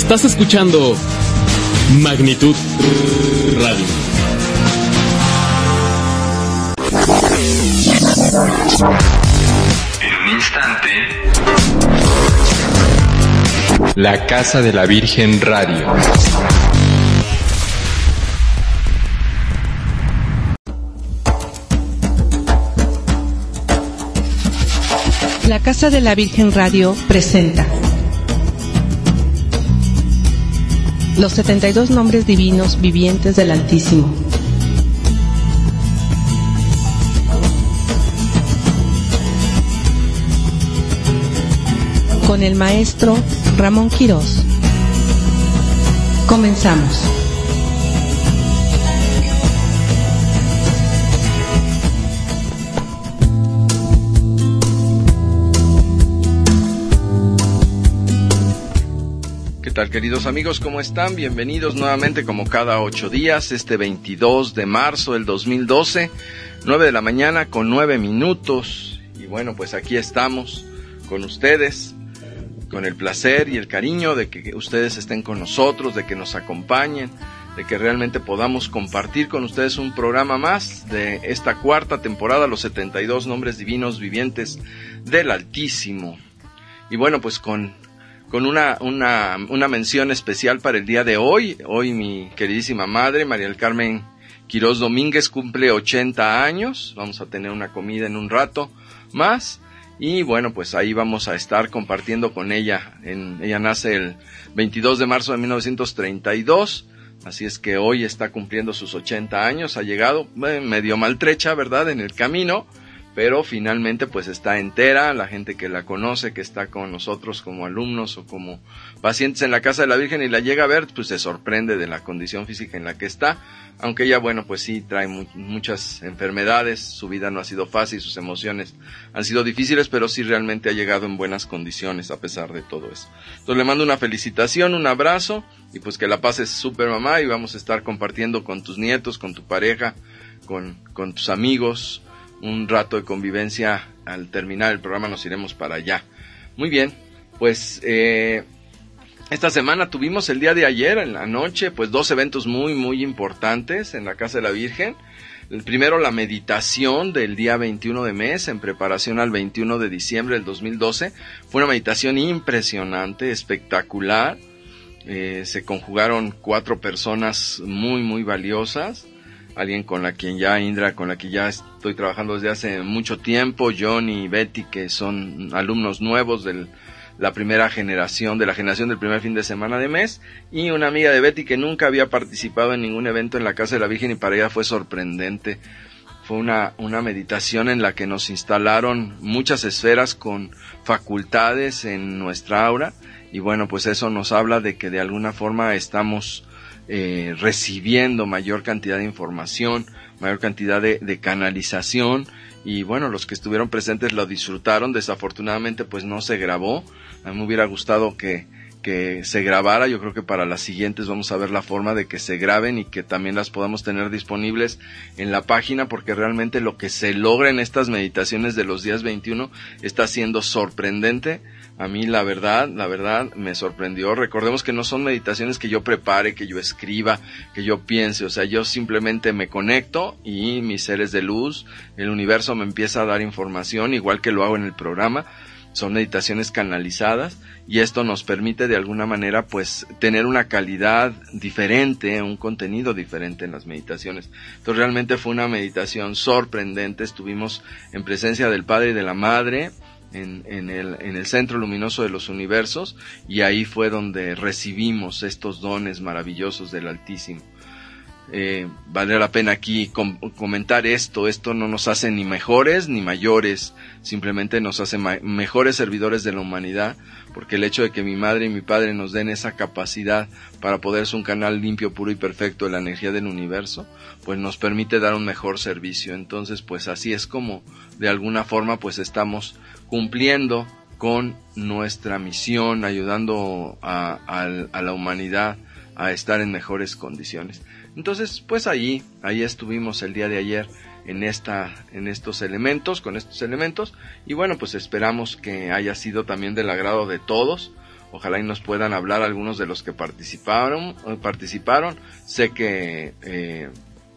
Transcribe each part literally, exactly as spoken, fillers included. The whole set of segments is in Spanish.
Estás escuchando Magnitud Radio. En un instante, La Casa de la Virgen Radio. La Casa de la Virgen Radio presenta los setenta y dos nombres divinos vivientes del Altísimo. Con el maestro Ramón Quirós. Comenzamos. ¿Qué tal, queridos amigos? ¿Cómo están? Bienvenidos nuevamente, como cada ocho días, este veintidós de marzo del dos mil doce, nueve de la mañana con nueve minutos. Y bueno, pues aquí estamos con ustedes, con el placer y el cariño de que ustedes estén con nosotros, de que nos acompañen, de que realmente podamos compartir con ustedes un programa más de esta cuarta temporada, los setenta y dos nombres divinos vivientes del Altísimo. Y bueno, pues con, con una, una, una mención especial para el día de hoy. Hoy mi queridísima madre, María del Carmen Quirós Domínguez, cumple ochenta años. Vamos a tener una comida en un rato más. Y bueno, pues ahí vamos a estar compartiendo con ella. En, ella nace el veintidós de marzo de mil novecientos treinta y dos, así es que hoy está cumpliendo sus ochenta años, ha llegado eh, medio maltrecha, ¿verdad?, en el camino, pero finalmente pues está entera. La gente que la conoce, que está con nosotros como alumnos o como pacientes en la Casa de la Virgen y la llega a ver, pues se sorprende de la condición física en la que está, aunque ella, bueno, pues sí trae mu- muchas enfermedades, su vida no ha sido fácil, sus emociones han sido difíciles, pero sí realmente ha llegado en buenas condiciones a pesar de todo eso. Entonces le mando una felicitación, un abrazo, y pues que la pases súper, mamá, y vamos a estar compartiendo con tus nietos, con tu pareja, con, con tus amigos, un rato de convivencia. Al terminar el programa nos iremos para allá. Muy bien, pues eh, esta semana tuvimos el día de ayer en la noche pues dos eventos muy muy importantes en la Casa de la Virgen. El primero, la meditación del día veintiuno de mes en preparación al veintiuno de diciembre del dos mil doce. Fue una meditación impresionante, espectacular. Eh, se conjugaron cuatro personas muy muy valiosas. Alguien con la quien ya, Indra, con la que ya estoy trabajando desde hace mucho tiempo, John y Betty, que son alumnos nuevos de la primera generación, de la generación del primer fin de semana de mes, y una amiga de Betty que nunca había participado en ningún evento en la Casa de la Virgen y para ella fue sorprendente. Fue una, una meditación en la que nos instalaron muchas esferas con facultades en nuestra aura, y bueno, pues eso nos habla de que de alguna forma estamos Eh, recibiendo mayor cantidad de información, mayor cantidad de, de canalización, y bueno, los que estuvieron presentes lo disfrutaron. Desafortunadamente pues no se grabó. A mí me hubiera gustado que, que se grabara. Yo creo que para las siguientes vamos a ver la forma de que se graben y que también las podamos tener disponibles en la página, porque realmente lo que se logra en estas meditaciones de los días veintiuno está siendo sorprendente. A mí la verdad, la verdad me sorprendió. Recordemos que no son meditaciones que yo prepare, que yo escriba, que yo piense. O sea, yo simplemente me conecto y mis seres de luz, el universo me empieza a dar información, igual que lo hago en el programa. Son meditaciones canalizadas y esto nos permite de alguna manera pues tener una calidad diferente, un contenido diferente en las meditaciones. Entonces realmente fue una meditación sorprendente. Estuvimos en presencia del Padre y de la Madre, En, en, el, en el centro luminoso de los universos, y ahí fue donde recibimos estos dones maravillosos del Altísimo. Eh, vale la pena aquí com- comentar esto. Esto no nos hace ni mejores ni mayores, simplemente nos hace ma- mejores servidores de la humanidad, porque el hecho de que mi madre y mi padre nos den esa capacidad para poder ser un canal limpio, puro y perfecto de la energía del universo, pues nos permite dar un mejor servicio. Entonces pues así es como de alguna forma pues estamos cumpliendo con nuestra misión, ayudando a, a, a la humanidad a estar en mejores condiciones. Entonces, pues ahí, ahí estuvimos el día de ayer en esta, en estos elementos, con estos elementos, y bueno, pues esperamos que haya sido también del agrado de todos. Ojalá y nos puedan hablar algunos de los que participaron, participaron. Sé que eh,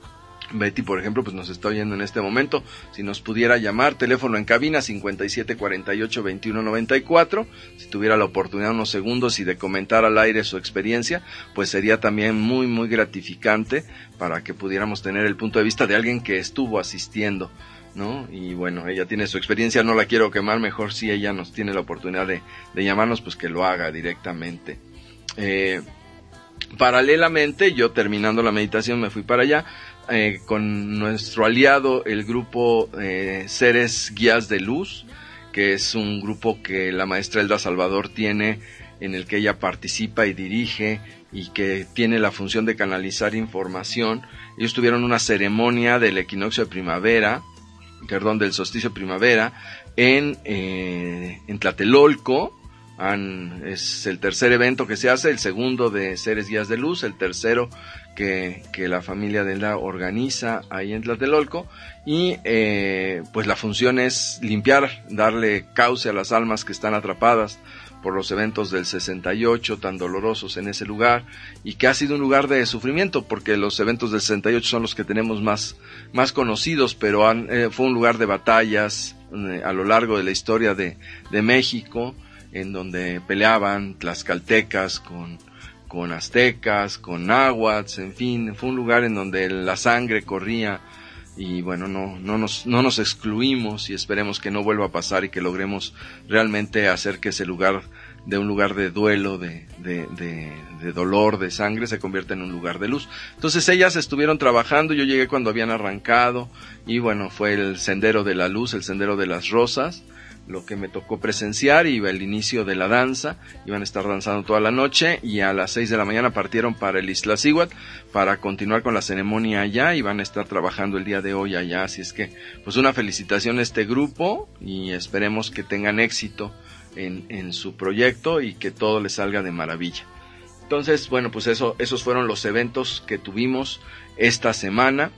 Betty, por ejemplo, pues nos está oyendo en este momento. Si nos pudiera llamar, teléfono en cabina cincuenta y siete cuarenta y ocho veintiuno noventa y cuatro. Si tuviera la oportunidad unos segundos y de comentar al aire su experiencia, pues sería también muy, muy gratificante para que pudiéramos tener el punto de vista de alguien que estuvo asistiendo, ¿no? Y bueno, ella tiene su experiencia, no la quiero quemar, mejor si ella nos tiene la oportunidad de, de llamarnos, pues que lo haga directamente. Eh, paralelamente, yo terminando la meditación me fui para allá, Eh, con nuestro aliado, el grupo eh, Seres Guías de Luz, que es un grupo que la maestra Elda Salvador tiene, en el que ella participa y dirige, y que tiene la función de canalizar información. Ellos tuvieron una ceremonia del equinoccio de primavera, perdón, del solsticio de primavera, en, eh, en Tlatelolco. Han, es el tercer evento que se hace, el segundo de Seres Guías de Luz, el tercero que, que la familia de Elda organiza ahí en Tlatelolco, y eh, pues la función es limpiar, darle cauce a las almas que están atrapadas por los eventos del sesenta y ocho tan dolorosos en ese lugar, y que ha sido un lugar de sufrimiento, porque los eventos del sesenta y ocho son los que tenemos más, más conocidos, pero han, eh, fue un lugar de batallas eh, a lo largo de la historia de, de México, en donde peleaban tlaxcaltecas con, con aztecas, con náhuatl, en fin, fue un lugar en donde la sangre corría, y bueno, no, no nos, no nos excluimos, y esperemos que no vuelva a pasar y que logremos realmente hacer que ese lugar, de un lugar de duelo, de, de, de, de dolor, de sangre, se convierta en un lugar de luz. Entonces ellas estuvieron trabajando, yo llegué cuando habían arrancado, y bueno, fue el sendero de la luz, el sendero de las rosas, lo que me tocó presenciar, y el inicio de la danza. Iban a estar danzando toda la noche, y a las seis de la mañana partieron para el Iztaccíhuatl para continuar con la ceremonia allá, y van a estar trabajando el día de hoy allá. Así es que, pues una felicitación a este grupo, y esperemos que tengan éxito en, en su proyecto y que todo les salga de maravilla. Entonces, bueno, pues eso, esos fueron los eventos que tuvimos esta semana.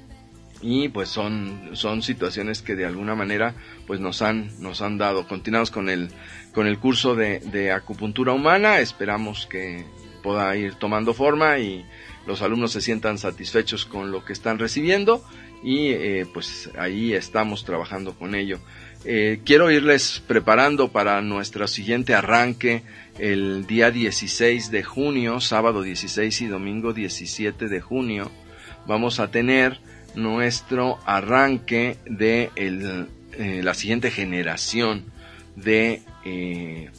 Y pues son, son situaciones que de alguna manera pues nos han, nos han dado. Continuamos con el, con el curso de, de acupuntura humana. Esperamos que pueda ir tomando forma y los alumnos se sientan satisfechos con lo que están recibiendo, y eh, pues ahí estamos trabajando con ello. Eh, quiero irles preparando para nuestro siguiente arranque el día dieciséis de junio, sábado dieciséis y domingo diecisiete de junio. Vamos a tener nuestro arranque de el, eh, la siguiente generación de eh,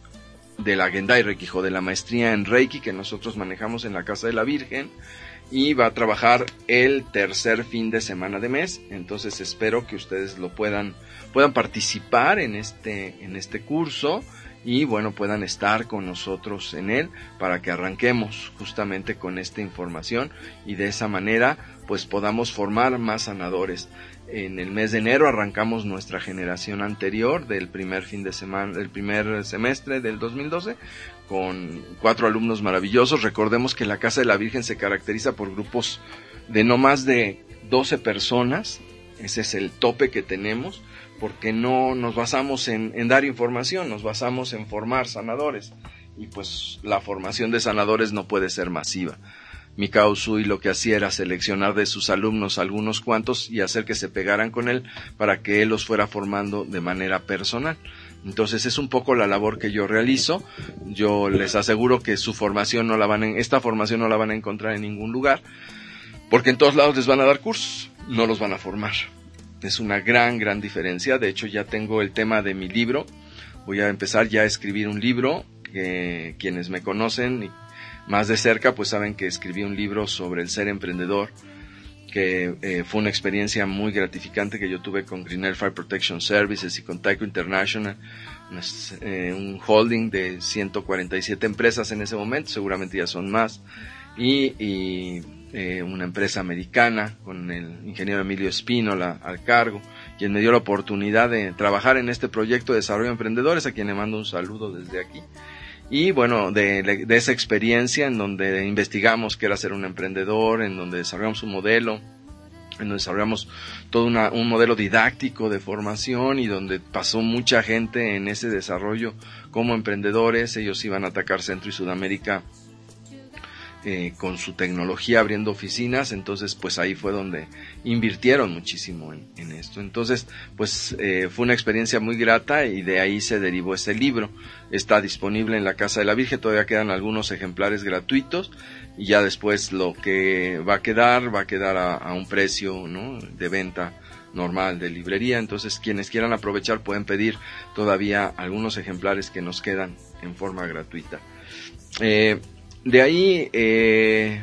de la Gendai Reiki, de la maestría en Reiki que nosotros manejamos en la Casa de la Virgen, y va a trabajar el tercer fin de semana de mes. Entonces espero que ustedes lo puedan puedan participar en este en este curso, y bueno, puedan estar con nosotros en él para que arranquemos justamente con esta información, y de esa manera pues podamos formar más sanadores. En el mes de enero arrancamos nuestra generación anterior del primer fin de semana, del primer semestre del dos mil doce, con cuatro alumnos maravillosos. Recordemos que la Casa de la Virgen se caracteriza por grupos de no más de doce personas. Ese es el tope que tenemos, porque no nos basamos en, en dar información, nos basamos en formar sanadores, y pues la formación de sanadores no puede ser masiva. Mikao Usui lo que hacía era seleccionar de sus alumnos algunos cuantos y hacer que se pegaran con él para que él los fuera formando de manera personal. Entonces es un poco la labor que yo realizo. Yo les aseguro que su formación no la van a, esta formación no la van a encontrar en ningún lugar, porque en todos lados les van a dar cursos, no los van a formar. Es una gran, gran diferencia. De hecho, ya tengo el tema de mi libro. Voy a empezar ya a escribir un libro, que quienes me conocen más de cerca pues saben que escribí un libro sobre el ser emprendedor, que eh, fue una experiencia muy gratificante que yo tuve con Grinnell Fire Protection Services y con Taiko International, un, eh, un holding de ciento cuarenta y siete empresas en ese momento, seguramente ya son más, y, y eh, una empresa americana con el ingeniero Emilio Espínola al cargo, quien me dio la oportunidad de trabajar en este proyecto de desarrollo de emprendedores, a quien le mando un saludo desde aquí. Y bueno, de, de esa experiencia en donde investigamos qué era ser un emprendedor, en donde desarrollamos un modelo, en donde desarrollamos todo una, un modelo didáctico de formación y donde pasó mucha gente en ese desarrollo como emprendedores. Ellos iban a atacar Centro y Sudamérica eh, con su tecnología, abriendo oficinas. Entonces pues ahí fue donde invirtieron muchísimo en, en esto. Entonces pues eh, fue una experiencia muy grata y de ahí se derivó ese libro. Está disponible en la Casa de la Virgen, todavía quedan algunos ejemplares gratuitos y ya después lo que va a quedar va a quedar a, a un precio, ¿no?, de venta normal de librería. Entonces quienes quieran aprovechar pueden pedir todavía algunos ejemplares que nos quedan en forma gratuita. Eh, de ahí eh,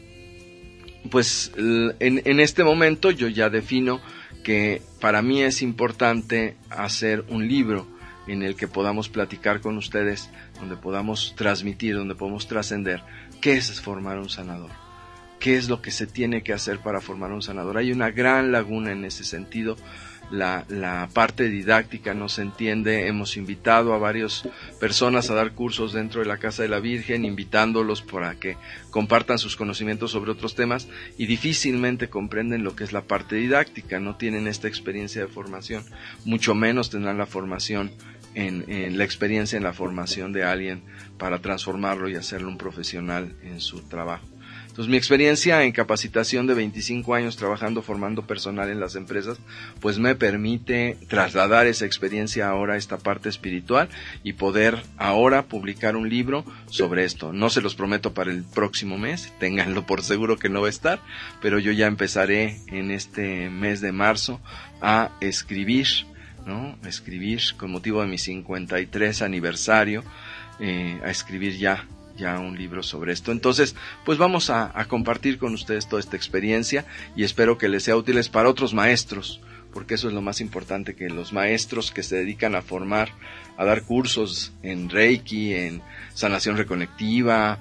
pues en, en este momento yo ya defino que para mí es importante hacer un libro en el que podamos platicar con ustedes, donde podamos transmitir, donde podamos trascender qué es formar un sanador, qué es lo que se tiene que hacer para formar un sanador. Hay una gran laguna en ese sentido. La, la parte didáctica no se entiende. Hemos invitado a varias personas a dar cursos dentro de la Casa de la Virgen, invitándolos para que compartan sus conocimientos sobre otros temas, y difícilmente comprenden lo que es la parte didáctica. No tienen esta experiencia de formación, mucho menos tendrán la formación en, en la experiencia en la formación de alguien para transformarlo y hacerlo un profesional en su trabajo. Entonces mi experiencia en capacitación de veinticinco años trabajando, formando personal en las empresas, pues me permite trasladar esa experiencia ahora a esta parte espiritual y poder ahora publicar un libro sobre esto. No se los prometo para el próximo mes, ténganlo por seguro que no va a estar, pero yo ya empezaré en este mes de marzo a escribir, ¿no? A escribir con motivo de mi cincuenta y tres aniversario, eh, a escribir ya ya un libro sobre esto. Entonces, pues vamos a, a compartir con ustedes toda esta experiencia y espero que les sea útiles para otros maestros, porque eso es lo más importante, que los maestros que se dedican a formar, a dar cursos en Reiki, en sanación reconectiva,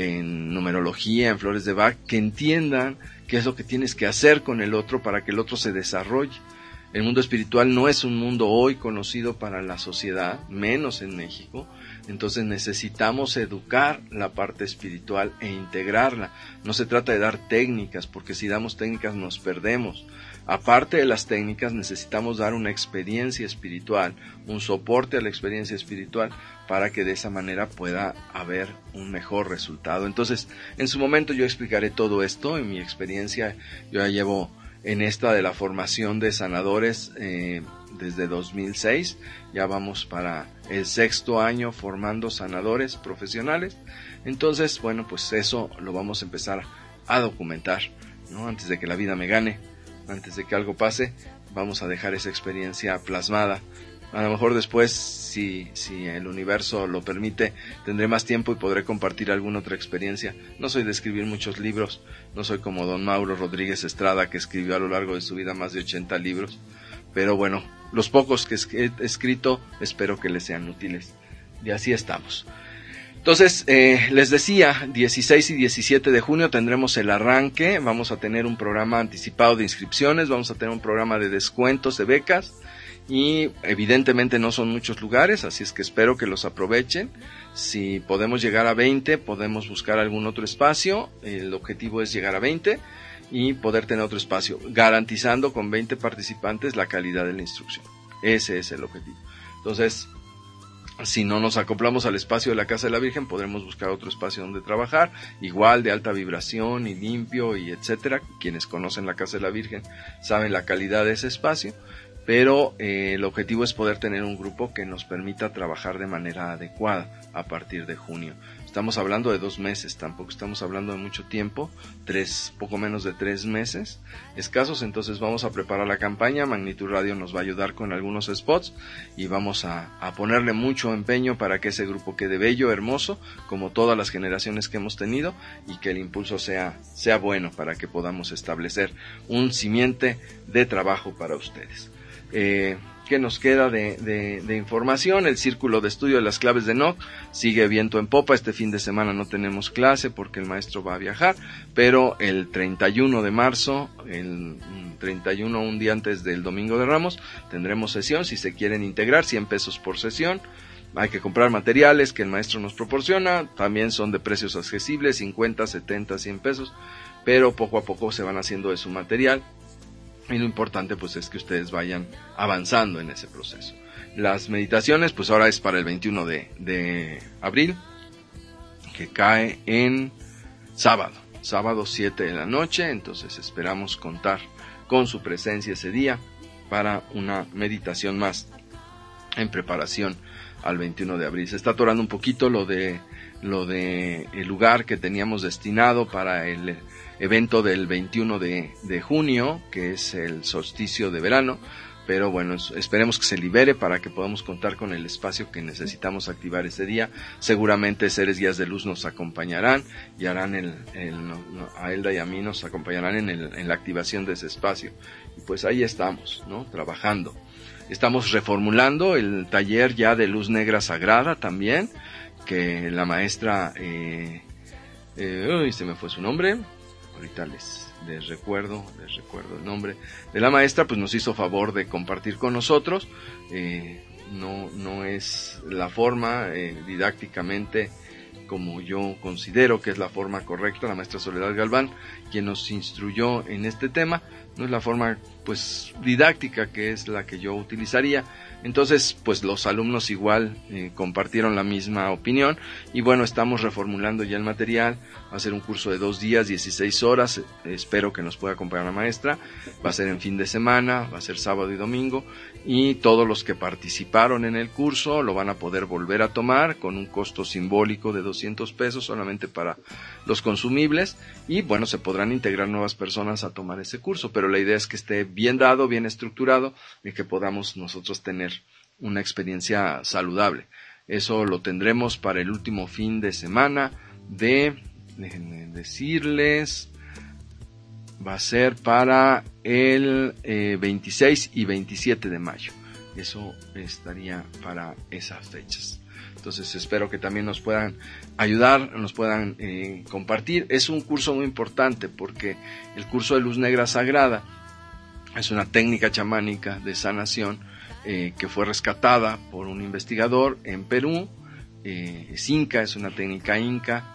en numerología, en flores de Bach, que entiendan qué es lo que tienes que hacer con el otro para que el otro se desarrolle. El mundo espiritual no es un mundo hoy conocido para la sociedad, menos en México. Entonces necesitamos educar la parte espiritual e integrarla. No se trata de dar técnicas, porque si damos técnicas nos perdemos. Aparte de las técnicas, necesitamos dar una experiencia espiritual, un soporte a la experiencia espiritual, para que de esa manera pueda haber un mejor resultado. Entonces, en su momento yo explicaré todo esto. En mi experiencia, yo ya llevo en esta de la formación de sanadores eh, desde dos mil seis, ya vamos para el sexto año formando sanadores profesionales. Entonces, bueno, pues eso lo vamos a empezar a documentar, ¿no? Antes de que la vida me gane, antes de que algo pase, vamos a dejar esa experiencia plasmada. A lo mejor después, si, si el universo lo permite, tendré más tiempo y podré compartir alguna otra experiencia. No soy de escribir muchos libros, no soy como don Mauro Rodríguez Estrada, que escribió a lo largo de su vida más de ochenta libros, pero bueno, los pocos que he escrito espero que les sean útiles. Y así estamos. Entonces, eh, les decía, dieciséis y diecisiete de junio tendremos el arranque, vamos a tener un programa anticipado de inscripciones, vamos a tener un programa de descuentos de becas, y evidentemente no son muchos lugares, así es que espero que los aprovechen. Si podemos llegar a veinte, podemos buscar algún otro espacio. El objetivo es llegar a veinte y poder tener otro espacio, garantizando con veinte participantes la calidad de la instrucción. Ese es el objetivo. Entonces, si no nos acoplamos al espacio de la Casa de la Virgen, podremos buscar otro espacio donde trabajar, igual de alta vibración y limpio y etcétera. Quienes conocen la Casa de la Virgen saben la calidad de ese espacio. Pero eh, el objetivo es poder tener un grupo que nos permita trabajar de manera adecuada a partir de junio. Estamos hablando de dos meses, tampoco estamos hablando de mucho tiempo, tres, poco menos de tres meses escasos. Entonces vamos a preparar la campaña, Magnitud Radio nos va a ayudar con algunos spots y vamos a, a ponerle mucho empeño para que ese grupo quede bello, hermoso, como todas las generaciones que hemos tenido, y que el impulso sea, sea bueno para que podamos establecer un simiente de trabajo para ustedes. Eh, ¿Qué nos queda de, de, de información? El círculo de estudio de las claves de Enoch sigue viento en popa. Este fin de semana no tenemos clase porque el maestro va a viajar, pero el treinta y uno de marzo, el treinta y uno, un día antes del Domingo de Ramos, tendremos sesión. Si se quieren integrar, cien pesos por sesión. Hay que comprar materiales que el maestro nos proporciona, también son de precios accesibles, cincuenta, setenta, cien pesos, pero poco a poco se van haciendo de su material y lo importante pues es que ustedes vayan avanzando en ese proceso. Las meditaciones pues ahora es para el veintiuno de, de abril, que cae en sábado, sábado siete de la noche, entonces esperamos contar con su presencia ese día para una meditación más en preparación al veintiuno de abril. Se está atorando un poquito lo de lo de el lugar que teníamos destinado para el evento del veintiuno de junio, que es el solsticio de verano, pero bueno, esperemos que se libere para que podamos contar con el espacio que necesitamos activar ese día. Seguramente seres guías de luz nos acompañarán y harán el, el a Elda y a mí nos acompañarán en, el, en la activación de ese espacio. Y pues ahí estamos, ¿no? Trabajando. Estamos reformulando el taller ya de luz negra sagrada también, que la maestra, eh, eh, uy, se me fue su nombre, ahorita les, les recuerdo, les recuerdo el nombre de la maestra, pues nos hizo favor de compartir con nosotros. eh, no, no es la forma eh, didácticamente como yo considero que es la forma correcta, la maestra Soledad Galván, quien nos instruyó en este tema, no es la forma pues didáctica que es la que yo utilizaría. Entonces pues los alumnos igual eh, compartieron la misma opinión y bueno, estamos reformulando ya el material. Va a ser un curso de dos días, dieciséis horas, eh, espero que nos pueda acompañar la maestra. Va a ser en fin de semana, va a ser sábado y domingo, y todos los que participaron en el curso lo van a poder volver a tomar con un costo simbólico de doscientos pesos solamente para los consumibles, y bueno, se podrán integrar nuevas personas a tomar ese curso, pero la idea es que esté bien dado, bien estructurado y que podamos nosotros tener una experiencia saludable. Eso lo tendremos para el último fin de semana de, déjenme decirles, va a ser para el eh, veintiséis y veintisiete de mayo. Eso estaría para esas fechas. Entonces espero que también nos puedan ayudar, nos puedan eh, compartir. Es un curso muy importante porque el curso de luz negra sagrada es una técnica chamánica de sanación eh, que fue rescatada por un investigador en Perú. Eh, es inca, es una técnica inca.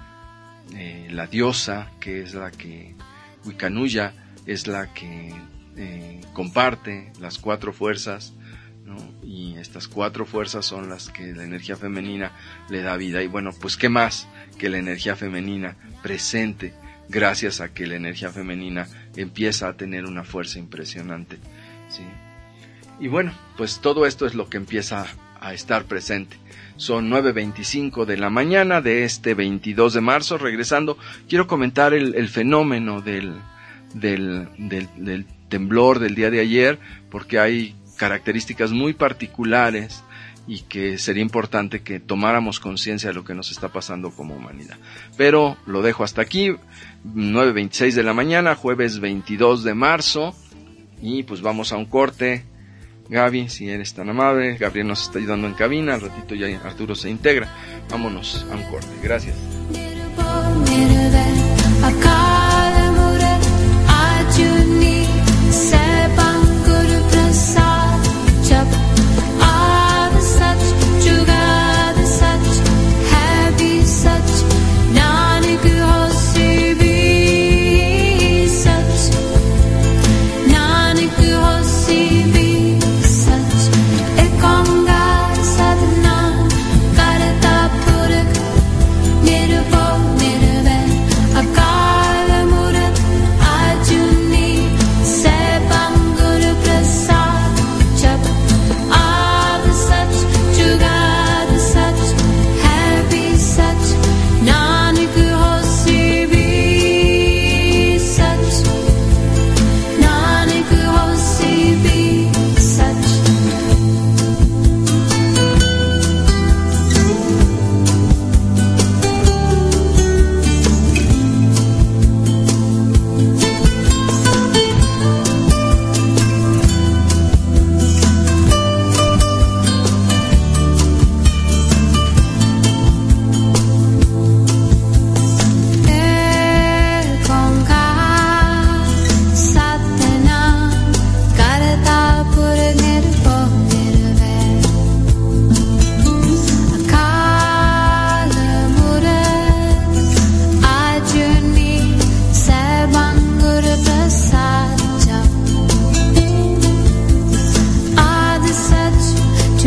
Eh, la diosa, que es la que, Wiccanuya, es la que eh, comparte las cuatro fuerzas, ¿no? Y estas cuatro fuerzas son las que la energía femenina le da vida. Y bueno, pues qué más que la energía femenina presente, gracias a que la energía femenina empieza a tener una fuerza impresionante, ¿sí? Y bueno, pues todo esto es lo que empieza a estar presente. Son nueve veinticinco de la mañana de este veintidós de marzo. Regresando, quiero comentar el, el fenómeno del, del, del, del temblor del día de ayer, porque hay características muy particulares y que sería importante que tomáramos conciencia de lo que nos está pasando como humanidad. Pero lo dejo hasta aquí, nueve veintiséis de la mañana, jueves veintidós de marzo, y pues vamos a un corte. Gaby, si eres tan amable, Gabriel nos está ayudando en cabina, al ratito ya Arturo se integra. Vámonos a un corte, gracias. Akal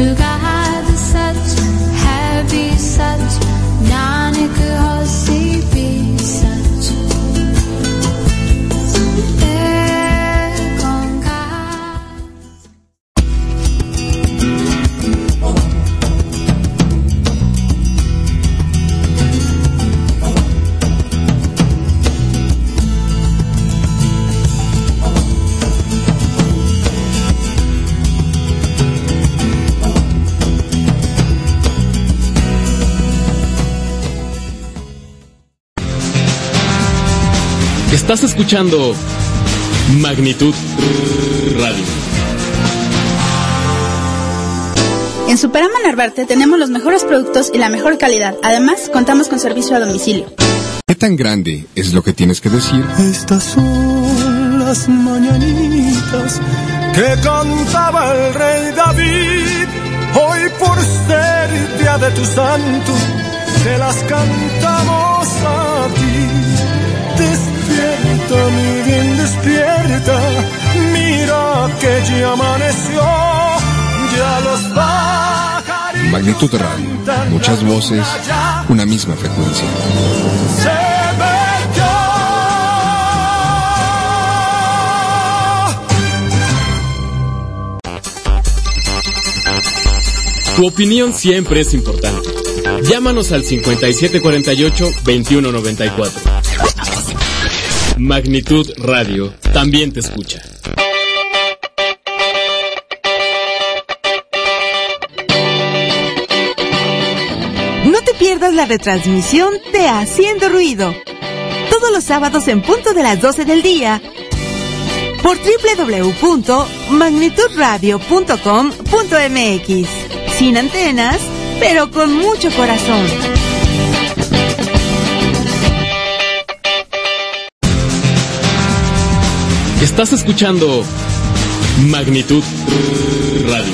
जुगाद सच है भी सच नानक होसी भी सच Estás escuchando Magnitud Radio. En Superama Narvarte tenemos los mejores productos y la mejor calidad. Además, contamos con servicio a domicilio. ¿Qué tan grande es lo que tienes que decir? Estas son las mañanitas que cantaba el rey David. Hoy por ser día de tu santo, te las cantamos a ti. Despierta, mi bien, despierta. Mira que ya amaneció. Ya los pajaritos. Magnitud Radio. Muchas voces, una misma frecuencia. Se metió. Tu opinión siempre es importante. Llámanos al cincuenta y siete cuarenta y ocho, veintiuno noventa y cuatro. Magnitud Radio también te escucha. No te pierdas la retransmisión de Haciendo Ruido. Todos los sábados en punto de las doce del día. Por doble u doble u doble u punto magnitud radio punto com punto m x. Sin antenas, pero con mucho corazón. Estás escuchando Magnitud Radio.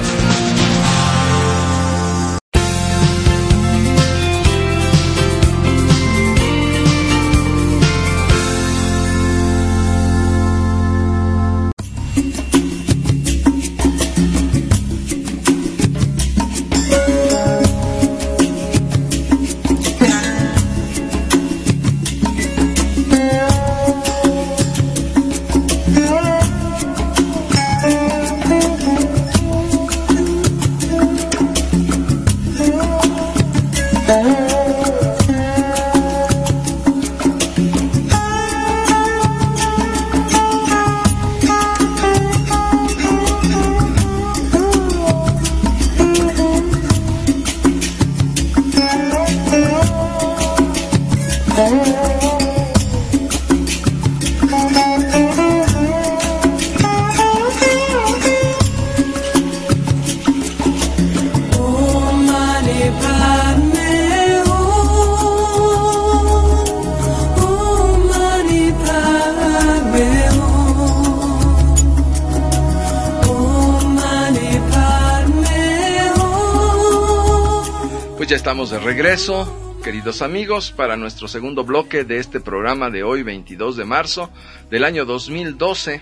Estamos de regreso, queridos amigos, para nuestro segundo bloque de este programa de hoy, veintidós de marzo del año dos mil doce.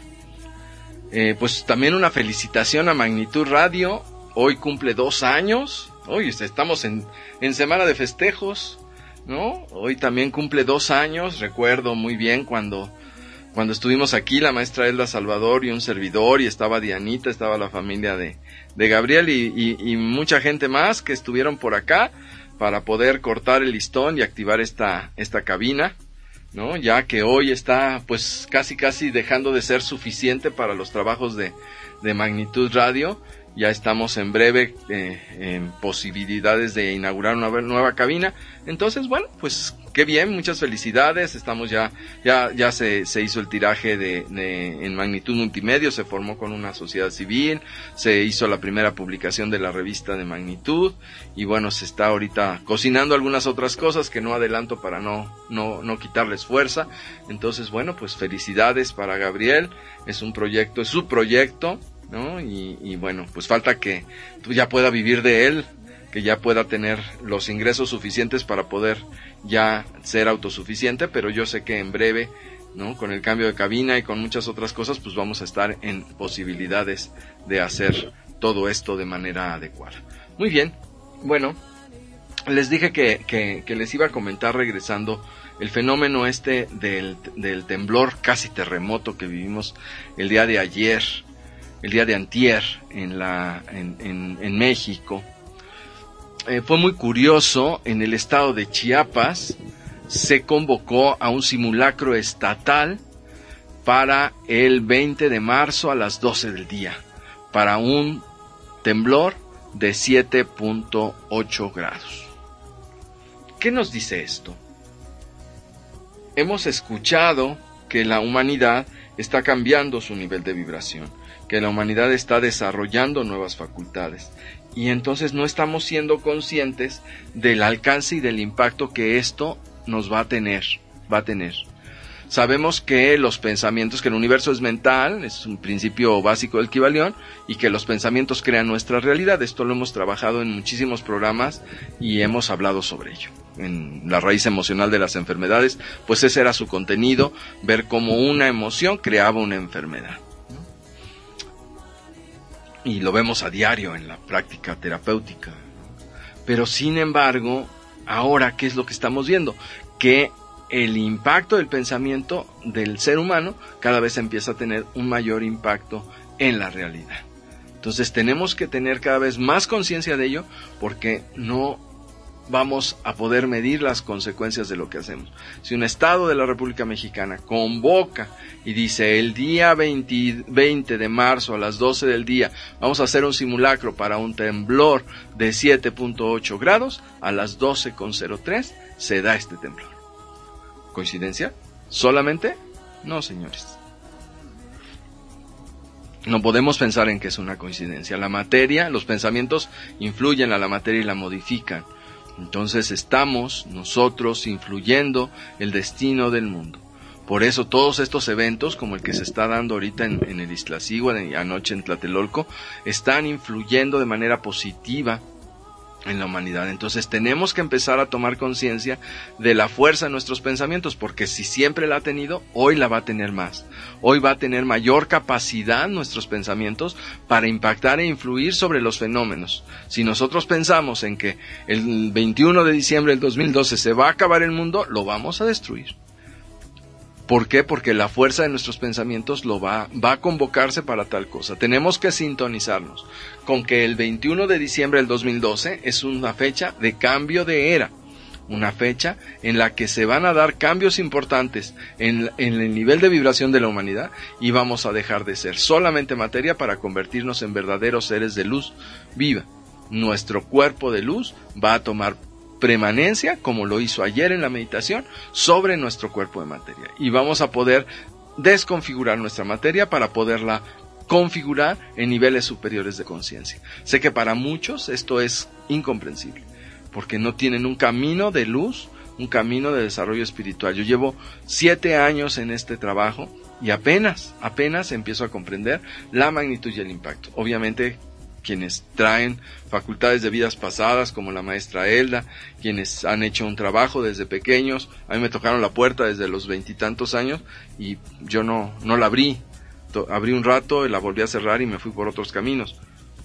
Eh, pues también una felicitación a Magnitud Radio. Hoy cumple dos años. Hoy estamos en, en semana de festejos, ¿no? Hoy también cumple dos años. Recuerdo muy bien cuando, cuando estuvimos aquí, la maestra Elda Salvador y un servidor, y estaba Dianita, estaba la familia de, de Gabriel y, y, y mucha gente más que estuvieron por acá para poder cortar el listón y activar esta, esta cabina, ¿no? Ya que hoy está pues casi casi dejando de ser suficiente para los trabajos de, de Magnitud Radio. Ya estamos en breve eh, en posibilidades de inaugurar una nueva cabina. Entonces, bueno, pues qué bien, muchas felicidades. Estamos ya, ya, ya se, se hizo el tiraje de, de en Magnitud Multimedia, se formó con una sociedad civil, se hizo la primera publicación de la revista de Magnitud, y bueno, se está ahorita cocinando algunas otras cosas que no adelanto para no, no, no quitarles fuerza. Entonces, bueno, pues felicidades para Gabriel, es un proyecto, es su proyecto, ¿no? Y, y bueno, pues falta que tú ya pueda vivir de él, que ya pueda tener los ingresos suficientes para poder ya ser autosuficiente, pero yo sé que en breve, ¿no? Con el cambio de cabina y con muchas otras cosas, pues vamos a estar en posibilidades de hacer todo esto de manera adecuada. Muy bien, bueno, les dije que, que, que les iba a comentar regresando el fenómeno este del, del temblor casi terremoto que vivimos el día de ayer, el día de antier en, la, en, en, en México. Eh, fue muy curioso, en el estado de Chiapas se convocó a un simulacro estatal para el veinte de marzo a las doce del día, para un temblor de siete punto ocho grados. ¿Qué nos dice esto? Hemos escuchado que la humanidad está cambiando su nivel de vibración, que la humanidad está desarrollando nuevas facultades, y entonces no estamos siendo conscientes del alcance y del impacto que esto nos va a tener, va a tener. Sabemos que los pensamientos, que el universo es mental, es un principio básico del Kybalión, y que los pensamientos crean nuestra realidad. Esto lo hemos trabajado en muchísimos programas y hemos hablado sobre ello. En la raíz emocional de las enfermedades, pues ese era su contenido, ver cómo una emoción creaba una enfermedad. Y lo vemos a diario en la práctica terapéutica. Pero sin embargo, ahora, ¿qué es lo que estamos viendo? Que el impacto del pensamiento del ser humano cada vez empieza a tener un mayor impacto en la realidad. Entonces tenemos que tener cada vez más conciencia de ello, porque no vamos a poder medir las consecuencias de lo que hacemos. Si un estado de la República Mexicana convoca y dice el día veinte de marzo a las doce del día vamos a hacer un simulacro para un temblor de siete punto ocho grados, a las doce con cero tres se da este temblor. ¿Coincidencia? ¿Solamente? No, señores. No podemos pensar en que es una coincidencia. La materia, los pensamientos influyen a la materia y la modifican. Entonces estamos nosotros influyendo el destino del mundo. Por eso todos estos eventos, como el que se está dando ahorita en, en el Iztaccíhuatl y anoche en Tlatelolco, están influyendo de manera positiva en la humanidad. Entonces tenemos que empezar a tomar conciencia de la fuerza de nuestros pensamientos, porque si siempre la ha tenido, hoy la va a tener más. Hoy va a tener mayor capacidad nuestros pensamientos para impactar e influir sobre los fenómenos. Si nosotros pensamos en que el veintiuno de diciembre del dos mil doce se va a acabar el mundo, lo vamos a destruir. ¿Por qué? Porque la fuerza de nuestros pensamientos lo va, va a convocarse para tal cosa. Tenemos que sintonizarnos con que el veintiuno de diciembre del dos mil doce es una fecha de cambio de era, una fecha en la que se van a dar cambios importantes en, en el nivel de vibración de la humanidad, y vamos a dejar de ser solamente materia para convertirnos en verdaderos seres de luz viva. Nuestro cuerpo de luz va a tomar permanencia, como lo hizo ayer en la meditación, sobre nuestro cuerpo de materia, y vamos a poder desconfigurar nuestra materia para poderla configurar en niveles superiores de conciencia. Sé que para muchos esto es incomprensible, porque no tienen un camino de luz, un camino de desarrollo espiritual. Yo llevo siete años en este trabajo y apenas, apenas empiezo a comprender la magnitud y el impacto. Obviamente quienes traen facultades de vidas pasadas, como la maestra Elda, quienes han hecho un trabajo desde pequeños. A mí me tocaron la puerta desde los veintitantos años y yo no, no la abrí. Abrí un rato, la volví a cerrar y me fui por otros caminos.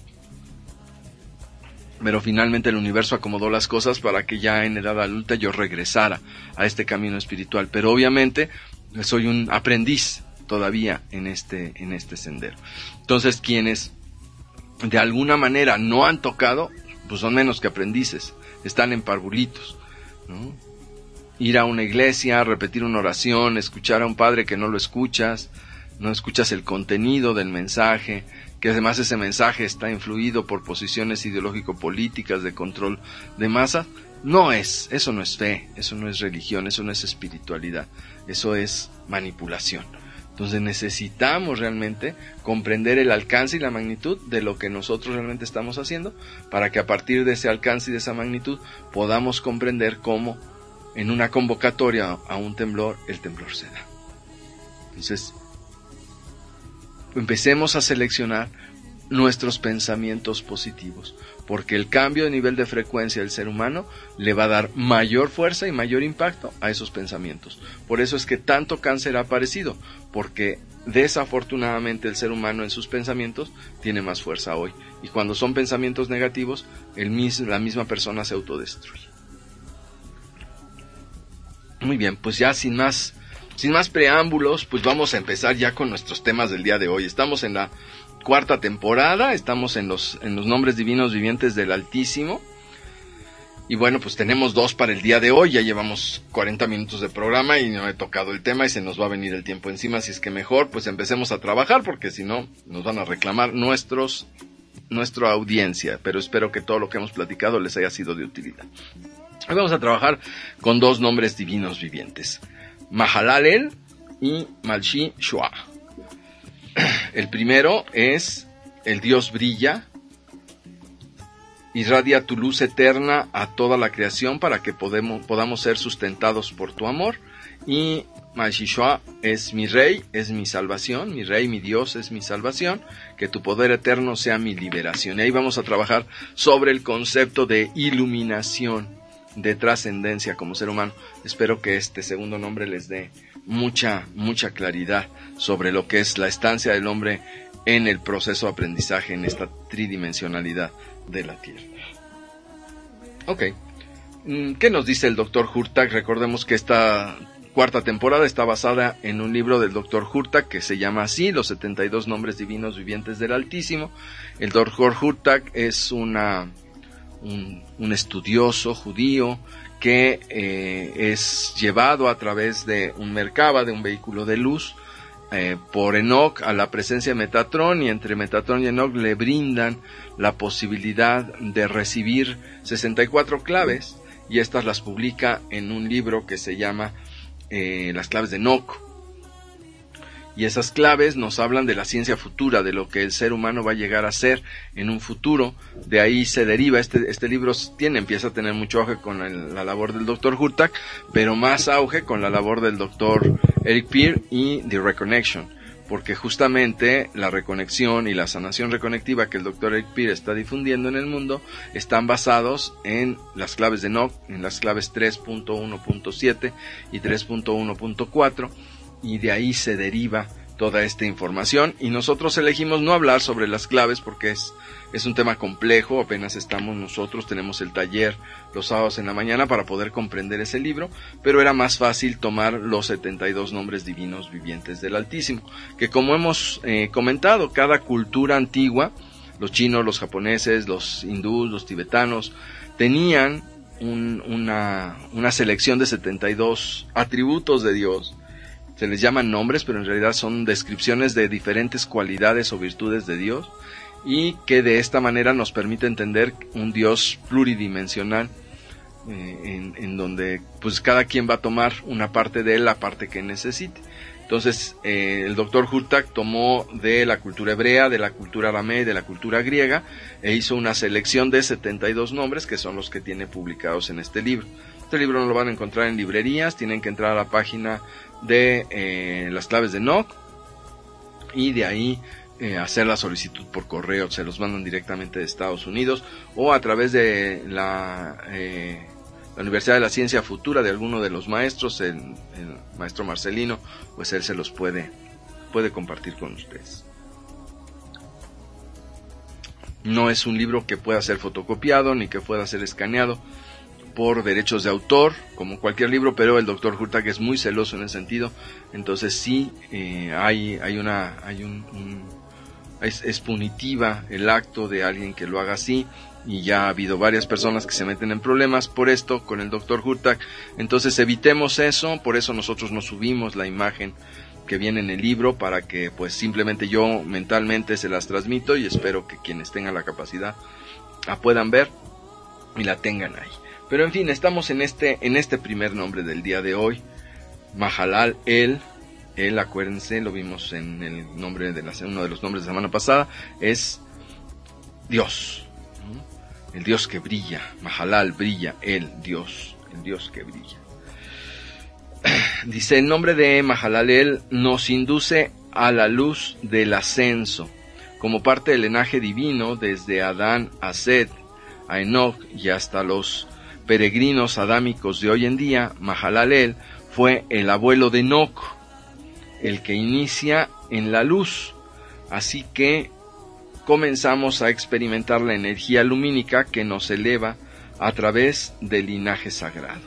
Pero finalmente el universo acomodó las cosas para que ya en edad adulta yo regresara a este camino espiritual. Pero obviamente soy un aprendiz todavía en este, en este sendero. Entonces, quienes de alguna manera no han tocado, pues son menos que aprendices, están en parvulitos, ¿no? Ir a una iglesia, repetir una oración, escuchar a un padre que no lo escuchas, no escuchas el contenido del mensaje, que además ese mensaje está influido por posiciones ideológico-políticas de control de masas. No es, eso no es fe, eso no es religión, eso no es espiritualidad, eso es manipulación. Entonces necesitamos realmente comprender el alcance y la magnitud de lo que nosotros realmente estamos haciendo, para que a partir de ese alcance y de esa magnitud podamos comprender cómo en una convocatoria a un temblor, el temblor se da. Entonces empecemos a seleccionar nuestros pensamientos positivos, porque el cambio de nivel de frecuencia del ser humano le va a dar mayor fuerza y mayor impacto a esos pensamientos. Por eso es que tanto cáncer ha aparecido, porque desafortunadamente el ser humano en sus pensamientos tiene más fuerza hoy, y cuando son pensamientos negativos, el mis- la misma persona se autodestruye. Muy bien, pues ya sin más, sin más preámbulos, pues vamos a empezar ya con nuestros temas del día de hoy. Estamos en la cuarta temporada, estamos en los, en los nombres divinos vivientes del Altísimo. Y bueno, pues tenemos dos para el día de hoy, ya llevamos cuarenta minutos de programa y no he tocado el tema y se nos va a venir el tiempo encima, así es que mejor pues empecemos a trabajar, porque si no nos van a reclamar nuestros, nuestra audiencia, pero espero que todo lo que hemos platicado les haya sido de utilidad. Hoy vamos a trabajar con dos nombres divinos vivientes, Mahalalel y Malshi Shua. El primero es: el Dios brilla, irradia tu luz eterna a toda la creación para que podemos, podamos ser sustentados por tu amor. Y Malshi Shua es: mi rey, es mi salvación, mi rey, mi Dios es mi salvación, que tu poder eterno sea mi liberación. Y ahí vamos a trabajar sobre el concepto de iluminación, de trascendencia como ser humano. Espero que este segundo nombre les dé mucha, mucha claridad sobre lo que es la estancia del hombre en el proceso de aprendizaje en esta tridimensionalidad de la Tierra. Ok, ¿qué nos dice el doctor Hurtak? Recordemos que esta cuarta temporada está basada en un libro del doctor Hurtak que se llama así, Los setenta y dos nombres divinos vivientes del Altísimo. El doctor Hurtak es una, un, un estudioso judío que eh, es llevado a través de un Merkaba, de un vehículo de luz, eh, por Enoch a la presencia de Metatrón, y entre Metatrón y Enoch le brindan la posibilidad de recibir sesenta y cuatro claves, y estas las publica en un libro que se llama eh, Las claves de Enoch. Y esas claves nos hablan de la ciencia futura, de lo que el ser humano va a llegar a ser en un futuro. De ahí se deriva, este, este libro tiene, empieza a tener mucho auge con el, la labor del doctor Hurtak, pero más auge con la labor del doctor Eric Peer y The Reconnection, porque justamente la reconexión y la sanación reconectiva que el doctor Eric Peer está difundiendo en el mundo están basados en las claves de Enoch, en las claves tres punto uno punto siete y tres punto uno punto cuatro, y de ahí se deriva toda esta información. Y nosotros elegimos no hablar sobre las claves porque es, es un tema complejo. Apenas estamos nosotros, tenemos el taller los sábados en la mañana para poder comprender ese libro, pero era más fácil tomar los setenta y dos nombres divinos vivientes del Altísimo, que como hemos eh, comentado, cada cultura antigua, los chinos, los japoneses, los hindús, los tibetanos, tenían un, una, una selección de setenta y dos atributos de Dios. Se les llaman nombres, pero en realidad son descripciones de diferentes cualidades o virtudes de Dios, y que de esta manera nos permite entender un Dios pluridimensional, eh, en, en donde pues cada quien va a tomar una parte de él, la parte que necesite. Entonces eh, el doctor Hurtak tomó de la cultura hebrea, de la cultura aramea y de la cultura griega, e hizo una selección de setenta y dos nombres, que son los que tiene publicados en este libro. Este libro no lo van a encontrar en librerías, tienen que entrar a la página de eh, las claves de Enoch y de ahí eh, hacer la solicitud por correo. Se los mandan directamente de Estados Unidos o a través de la, eh, la Universidad de la Ciencia Futura de alguno de los maestros, el, el maestro Marcelino, pues él se los puede, puede compartir con ustedes. No es un libro que pueda ser fotocopiado ni que pueda ser escaneado por derechos de autor, como cualquier libro, pero el doctor Hurtak es muy celoso en ese sentido. Entonces sí eh, hay hay una hay un, un es, es punitiva el acto de alguien que lo haga así, y ya ha habido varias personas que se meten en problemas por esto con el doctor Hurtak. Entonces evitemos eso, por eso nosotros no subimos la imagen que viene en el libro, para que pues simplemente yo mentalmente se las transmito, y espero que quienes tengan la capacidad la puedan ver y la tengan ahí. Pero en fin, estamos en este en este primer nombre del día de hoy, Mahalal El. El, acuérdense, lo vimos en el nombre de la, uno de los nombres de la semana pasada, es Dios, ¿no? El Dios que brilla. Mahalal, brilla, El, Dios, el Dios que brilla. Dice, el nombre de Mahalal El nos induce a la luz del ascenso como parte del linaje divino desde Adán a Set, a Enoch y hasta los peregrinos adámicos de hoy en día. Mahalalel fue el abuelo de Enoch, el que inicia en la luz, así que comenzamos a experimentar la energía lumínica que nos eleva a través del linaje sagrado,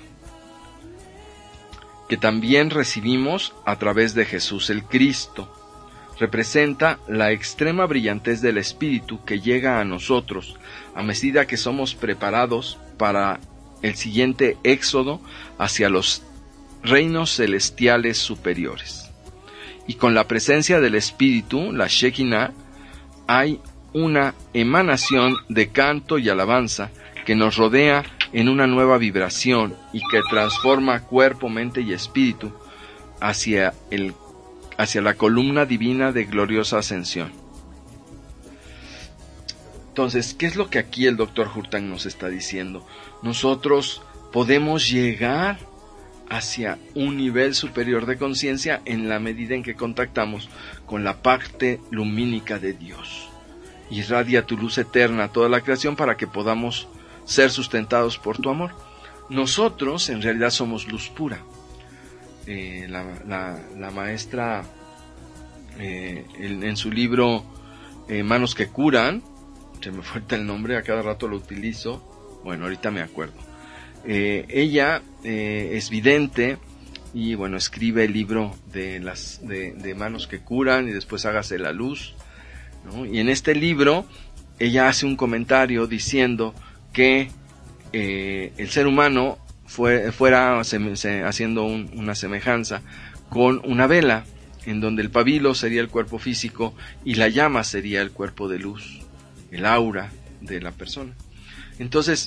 que también recibimos a través de Jesús el Cristo. Representa la extrema brillantez del Espíritu que llega a nosotros a medida que somos preparados para el siguiente éxodo hacia los reinos celestiales superiores. Y con la presencia del Espíritu, la Shekinah, hay una emanación de canto y alabanza que nos rodea en una nueva vibración y que transforma cuerpo, mente y espíritu hacia, el, hacia la columna divina de gloriosa ascensión. Entonces, ¿qué es lo que aquí el doctor Hurtan nos está diciendo? Nosotros podemos llegar hacia un nivel superior de conciencia en la medida en que contactamos con la parte lumínica de Dios. Irradia tu luz eterna a toda la creación para que podamos ser sustentados por tu amor. Nosotros en realidad somos luz pura. Eh, la, la, la maestra eh, en, en su libro eh, Manos que Curan, se me falta el nombre, a cada rato lo utilizo, bueno, ahorita me acuerdo. Eh, ella eh, es vidente y bueno, escribe el libro de las de, de Manos que Curan y después Hágase la Luz, ¿no? Y en este libro ella hace un comentario diciendo que eh, el ser humano fue, fuera se, se, haciendo un, una semejanza con una vela, en donde el pabilo sería el cuerpo físico y la llama sería el cuerpo de luz, el aura de la persona. Entonces,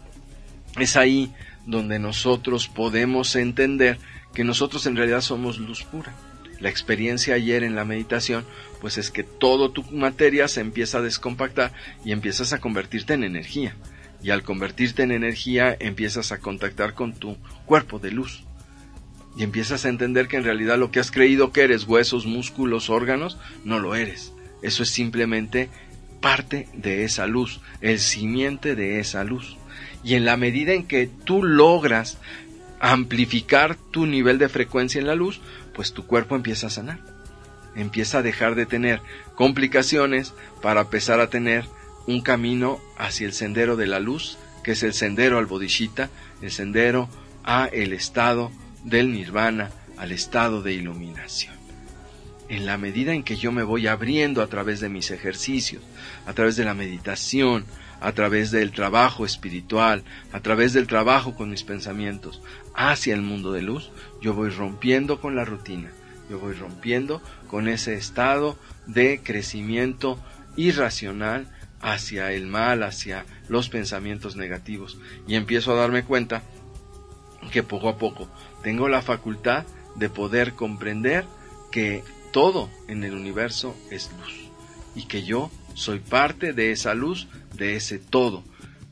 es ahí donde nosotros podemos entender que nosotros en realidad somos luz pura. La experiencia ayer en la meditación, pues es que toda tu materia se empieza a descompactar y empiezas a convertirte en energía. Y al convertirte en energía, empiezas a contactar con tu cuerpo de luz. Y empiezas a entender que en realidad lo que has creído que eres, huesos, músculos, órganos, no lo eres. Eso es simplemente parte de esa luz, el simiente de esa luz. Y en la medida en que tú logras amplificar tu nivel de frecuencia en la luz, pues tu cuerpo empieza a sanar. Empieza a dejar de tener complicaciones para empezar a tener un camino hacia el sendero de la luz, que es el sendero al Bodhisattva, el sendero a el estado del nirvana, al estado de iluminación. En la medida en que yo me voy abriendo a través de mis ejercicios, a través de la meditación, a través del trabajo espiritual, a través del trabajo con mis pensamientos, hacia el mundo de luz, yo voy rompiendo con la rutina, yo voy rompiendo con ese estado de crecimiento irracional hacia el mal, hacia los pensamientos negativos, y empiezo a darme cuenta que poco a poco tengo la facultad de poder comprender que todo en el universo es luz, y que yo soy parte de esa luz, de ese todo.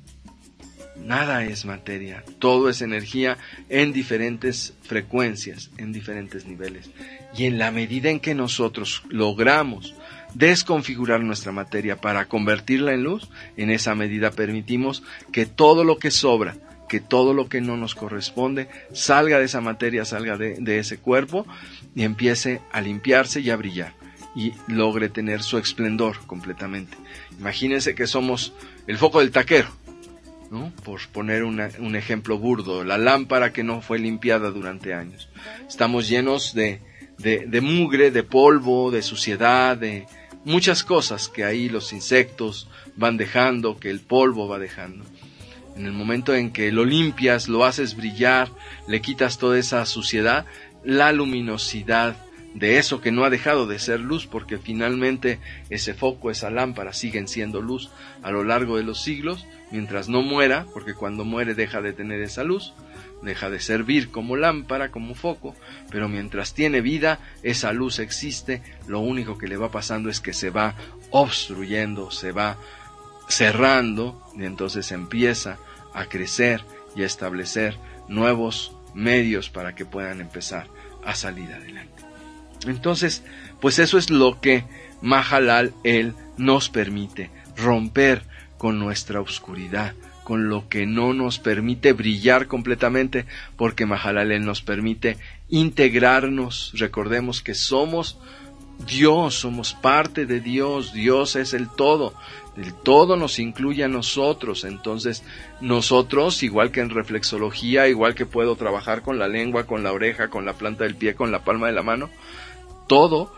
Nada es materia, todo es energía en diferentes frecuencias, en diferentes niveles. Y en la medida en que nosotros logramos desconfigurar nuestra materia para convertirla en luz, en esa medida permitimos que todo lo que sobra, que todo lo que no nos corresponde, salga de esa materia, salga de, de ese cuerpo y empiece a limpiarse y a brillar. Y logre tener su esplendor completamente. Imagínense que somos el foco del taquero, ¿no? Por poner una, un ejemplo burdo, la lámpara que no fue limpiada durante años. Estamos llenos de, de, de mugre, de polvo, de suciedad, de muchas cosas que ahí los insectos van dejando, que el polvo va dejando. En el momento en que lo limpias, lo haces brillar, le quitas toda esa suciedad, la luminosidad de eso que no ha dejado de ser luz, porque finalmente ese foco, esa lámpara siguen siendo luz a lo largo de los siglos, mientras no muera, porque cuando muere deja de tener esa luz, deja de servir como lámpara, como foco, pero mientras tiene vida, esa luz existe. Lo único que le va pasando es que se va obstruyendo, se va cerrando, y entonces empieza a crecer y a establecer nuevos medios para que puedan empezar a salir adelante. Entonces, pues eso es lo que Mahalalel nos permite romper con nuestra oscuridad, con lo que no nos permite brillar completamente, porque Mahalalel nos permite integrarnos. Recordemos que somos Dios, somos parte de Dios, Dios es el todo, el todo nos incluye a nosotros. Entonces nosotros, igual que en reflexología, igual que puedo trabajar con la lengua, con la oreja, con la planta del pie, con la palma de la mano, todo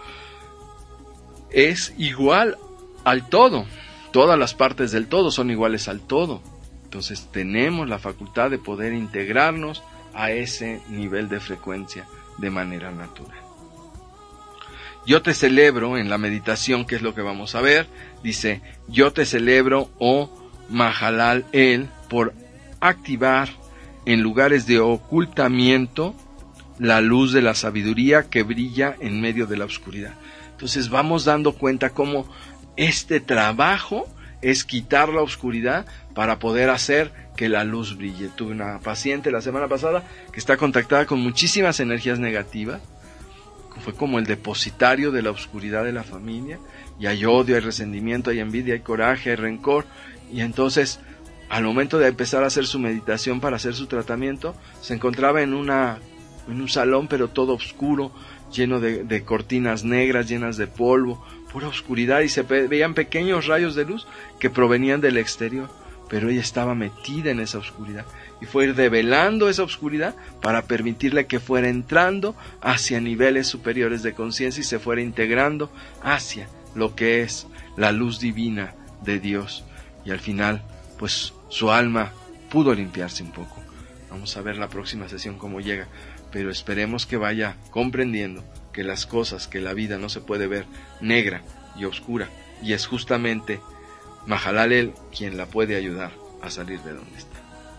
es igual al todo, todas las partes del todo son iguales al todo. Entonces tenemos la facultad de poder integrarnos a ese nivel de frecuencia de manera natural. Yo te celebro en la meditación, que es lo que vamos a ver, dice, yo te celebro, oh Mahalalel, por activar en lugares de ocultamiento la luz de la sabiduría que brilla en medio de la oscuridad. Entonces vamos dando cuenta cómo este trabajo es quitar la oscuridad para poder hacer que la luz brille. Tuve una paciente la semana pasada que está contactada con muchísimas energías negativas. Fue como el depositario de la oscuridad de la familia, y hay odio, hay resentimiento, hay envidia, hay coraje, hay rencor, y entonces al momento de empezar a hacer su meditación para hacer su tratamiento, se encontraba en una en un salón, pero todo oscuro, lleno de, de cortinas negras, llenas de polvo, pura oscuridad, y se pe- veían pequeños rayos de luz que provenían del exterior, pero ella estaba metida en esa oscuridad, y fue ir develando esa oscuridad para permitirle que fuera entrando hacia niveles superiores de conciencia y se fuera integrando hacia lo que es la luz divina de Dios, y al final pues su alma pudo limpiarse un poco. Vamos a ver la próxima sesión cómo llega, pero esperemos que vaya comprendiendo que las cosas, que la vida no se puede ver negra y oscura, y es justamente Mahalalel quien la puede ayudar a salir de donde está.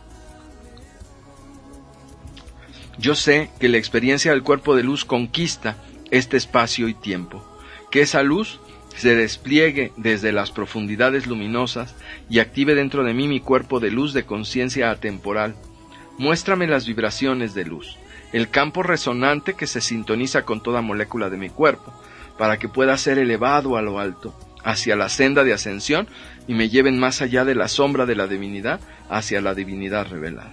Yo sé que la experiencia del cuerpo de luz conquista este espacio y tiempo, que esa luz se despliegue desde las profundidades luminosas y active dentro de mí mi cuerpo de luz de conciencia atemporal. Muéstrame las vibraciones de luz, el campo resonante que se sintoniza con toda molécula de mi cuerpo, para que pueda ser elevado a lo alto, hacia la senda de ascensión, y me lleven más allá de la sombra de la divinidad, hacia la divinidad revelada.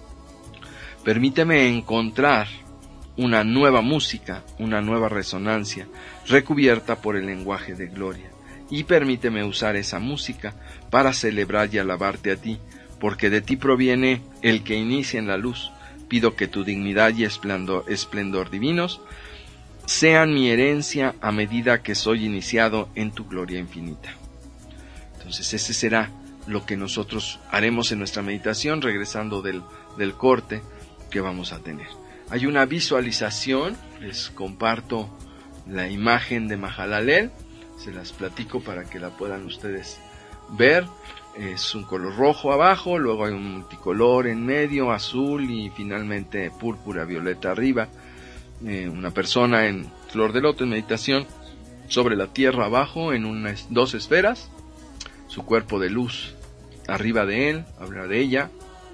Permíteme encontrar una nueva música, una nueva resonancia, recubierta por el lenguaje de gloria, y permíteme usar esa música para celebrar y alabarte a ti, porque de ti proviene el que inicia en la luz. Pido que tu dignidad y esplendor, esplendor divinos sean mi herencia a medida que soy iniciado en tu gloria infinita. Entonces ese será lo que nosotros haremos en nuestra meditación, regresando del, del corte que vamos a tener. Hay una visualización, les comparto la imagen de Mahalalel, se las platico para que la puedan ustedes ver. Es un color rojo abajo, luego hay un multicolor en medio, azul, y finalmente púrpura, violeta arriba. Eh, una persona en flor de loto en meditación sobre la tierra abajo en unas dos esferas, su cuerpo de luz arriba de él, habla de ella,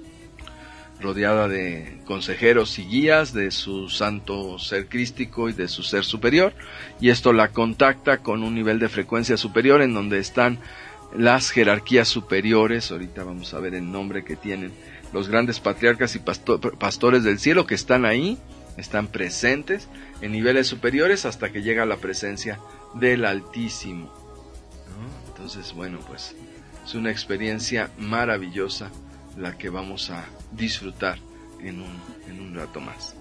rodeada de consejeros y guías de su santo ser crístico y de su ser superior, y esto la contacta con un nivel de frecuencia superior en donde están las jerarquías superiores. Ahorita vamos a ver el nombre que tienen los grandes patriarcas y pastor, pastores del cielo, que están ahí, están presentes en niveles superiores hasta que llega la presencia del Altísimo, ¿no? Entonces, bueno, pues es una experiencia maravillosa la que vamos a disfrutar en un, en un rato más,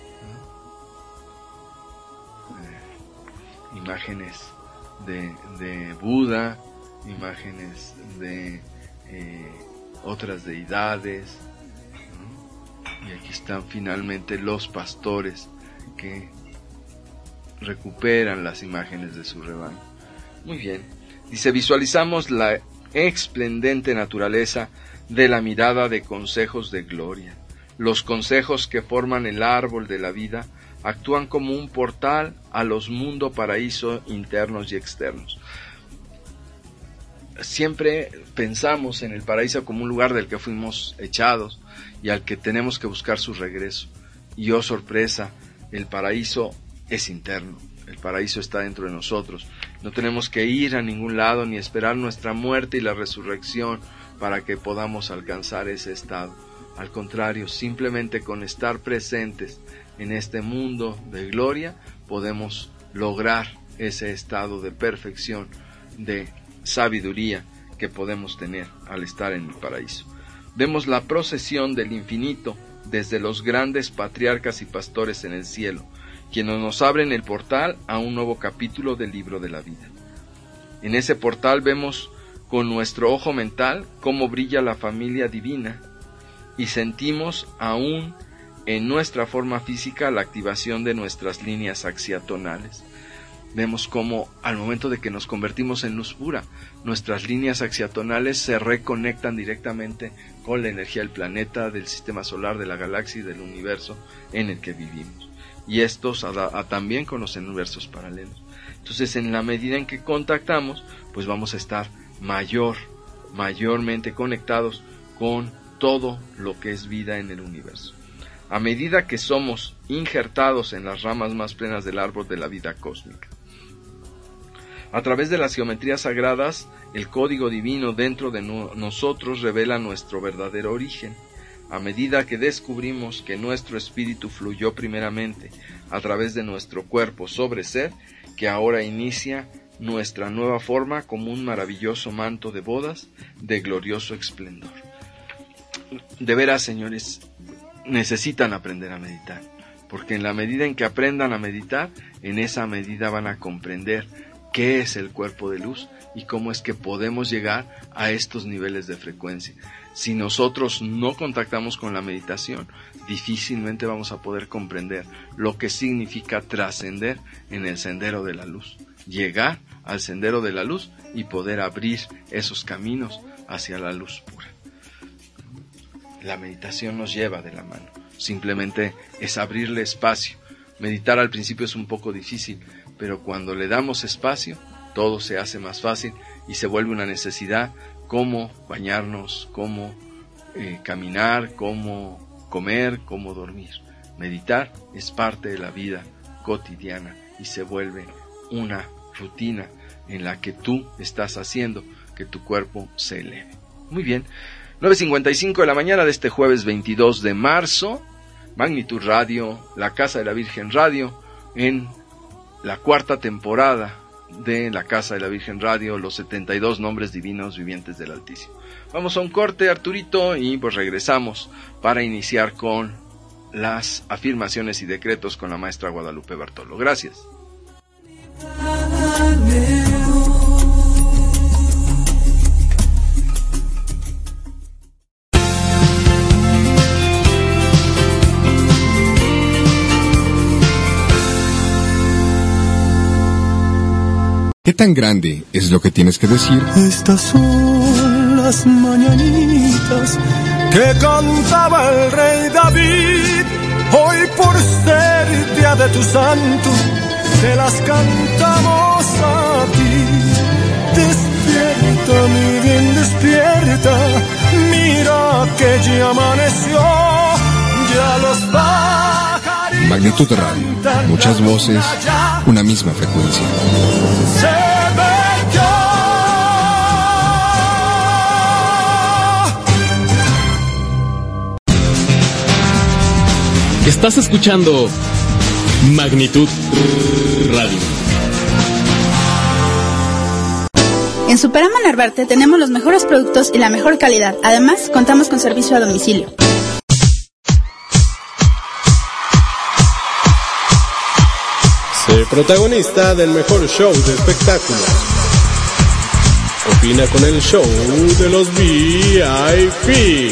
¿no? Eh, imágenes de, de Buda, imágenes de eh, otras deidades, ¿no? Y aquí están finalmente los pastores que recuperan las imágenes de su rebaño. Muy bien, dice, visualizamos la esplendente naturaleza de la mirada de consejos de gloria. Los consejos que forman el árbol de la vida actúan como un portal a los mundos paraíso internos y externos. Siempre pensamos en el paraíso como un lugar del que fuimos echados y al que tenemos que buscar su regreso. Y oh sorpresa, el paraíso es interno, el paraíso está dentro de nosotros, No tenemos que ir a ningún lado ni esperar nuestra muerte y la resurrección para que podamos alcanzar ese estado. Al contrario, simplemente con estar presentes en este mundo de gloria podemos lograr ese estado de perfección, de sabiduría que podemos tener al estar en el paraíso. Vemos la procesión del infinito desde los grandes patriarcas y pastores en el cielo, quienes nos abren el portal a un nuevo capítulo del libro de la vida. En ese portal vemos con nuestro ojo mental cómo brilla la familia divina y sentimos aún en nuestra forma física la activación de nuestras líneas axiatonales. Vemos cómo al momento de que nos convertimos en luz pura, nuestras líneas axiatonales se reconectan directamente con la energía del planeta, del sistema solar, de la galaxia y del universo en el que vivimos. Y estos a, a, también con los universos paralelos. Entonces, en la medida en que contactamos, pues vamos a estar mayor, mayormente conectados con todo lo que es vida en el universo. A medida que somos injertados en las ramas más plenas del árbol de la vida cósmica, a través de las geometrías sagradas, el código divino dentro de no- nosotros revela nuestro verdadero origen. A medida que descubrimos que nuestro espíritu fluyó primeramente a través de nuestro cuerpo sobre ser, que ahora inicia nuestra nueva forma como un maravilloso manto de bodas de glorioso esplendor. De veras, señores, necesitan aprender a meditar, porque en la medida en que aprendan a meditar, en esa medida van a comprender qué es el cuerpo de luz y cómo es que podemos llegar a estos niveles de frecuencia. Si nosotros no contactamos con la meditación, difícilmente vamos a poder comprender lo que significa trascender en el sendero de la luz, llegar al sendero de la luz y poder abrir esos caminos hacia la luz pura. La meditación nos lleva de la mano, simplemente es abrirle espacio. Meditar al principio es un poco difícil, pero cuando le damos espacio, todo se hace más fácil y se vuelve una necesidad, como bañarnos, como eh, caminar, como comer, como dormir. Meditar es parte de la vida cotidiana y se vuelve una rutina en la que tú estás haciendo que tu cuerpo se eleve. Muy bien, nueve cincuenta y cinco de la mañana de este jueves veintidós de marzo, Magnitud Radio, la Casa de la Virgen Radio, en la cuarta temporada de la Casa de la Virgen Radio, los setenta y dos nombres divinos vivientes del Altísimo. Vamos a un corte, Arturito, y pues regresamos para iniciar con las afirmaciones y decretos con la maestra Guadalupe Bartolo. Gracias. ¿Qué tan grande es lo que tienes que decir? Estas son las mañanitas que cantaba el rey David. Hoy por ser día de tu santo, te las cantamos a ti. Despierta, mi bien, despierta. Mira que ya amaneció, ya los pajaritos. Magnitud Radio, muchas voces, una misma frecuencia. Se metió. Estás escuchando Magnitud Radio. En Superama Narvarte tenemos los mejores productos y la mejor calidad. Además, contamos con servicio a domicilio. Sé protagonista del mejor show de espectáculos. Opina con el show de los V I P.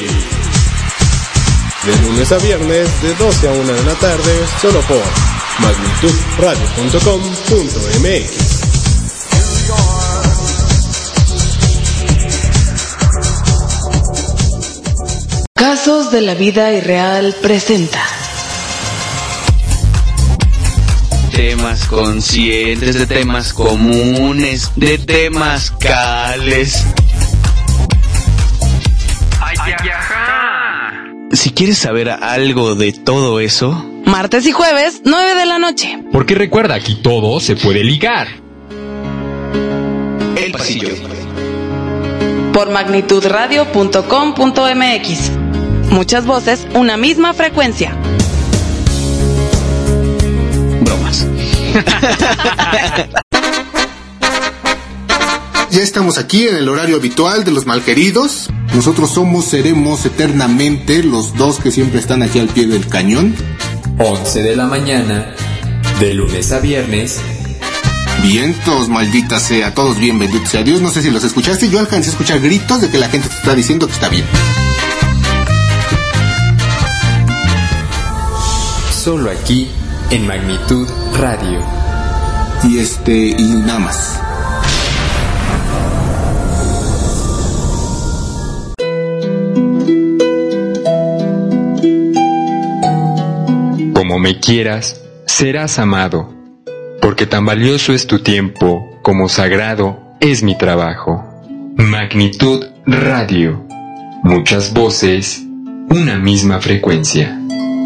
De lunes a viernes, de doce a una de la tarde, solo por magnitud radio punto com punto m x. Casos de la vida irreal presenta temas conscientes de temas comunes, de temas cales. Si quieres saber algo de todo eso, martes y jueves, nueve de la noche. Porque recuerda, aquí todo se puede ligar. pasillo. Por magnitud radio punto com punto m x. Muchas voces, una misma frecuencia. Bromas. Ya estamos aquí en el horario habitual de los malqueridos. Nosotros somos, seremos eternamente los dos que siempre están aquí al pie del cañón. once de la mañana, de lunes a viernes. Vientos, maldita sea, todos bien, bendito sea Dios. No sé si los escuchaste, yo alcancé a escuchar gritos de que la gente te está diciendo que está bien. Solo aquí, en Magnitud Radio. Y este, y nada más. Como me quieras, serás amado, porque tan valioso es tu tiempo como sagrado es mi trabajo. Magnitud Radio. Muchas voces, una misma frecuencia.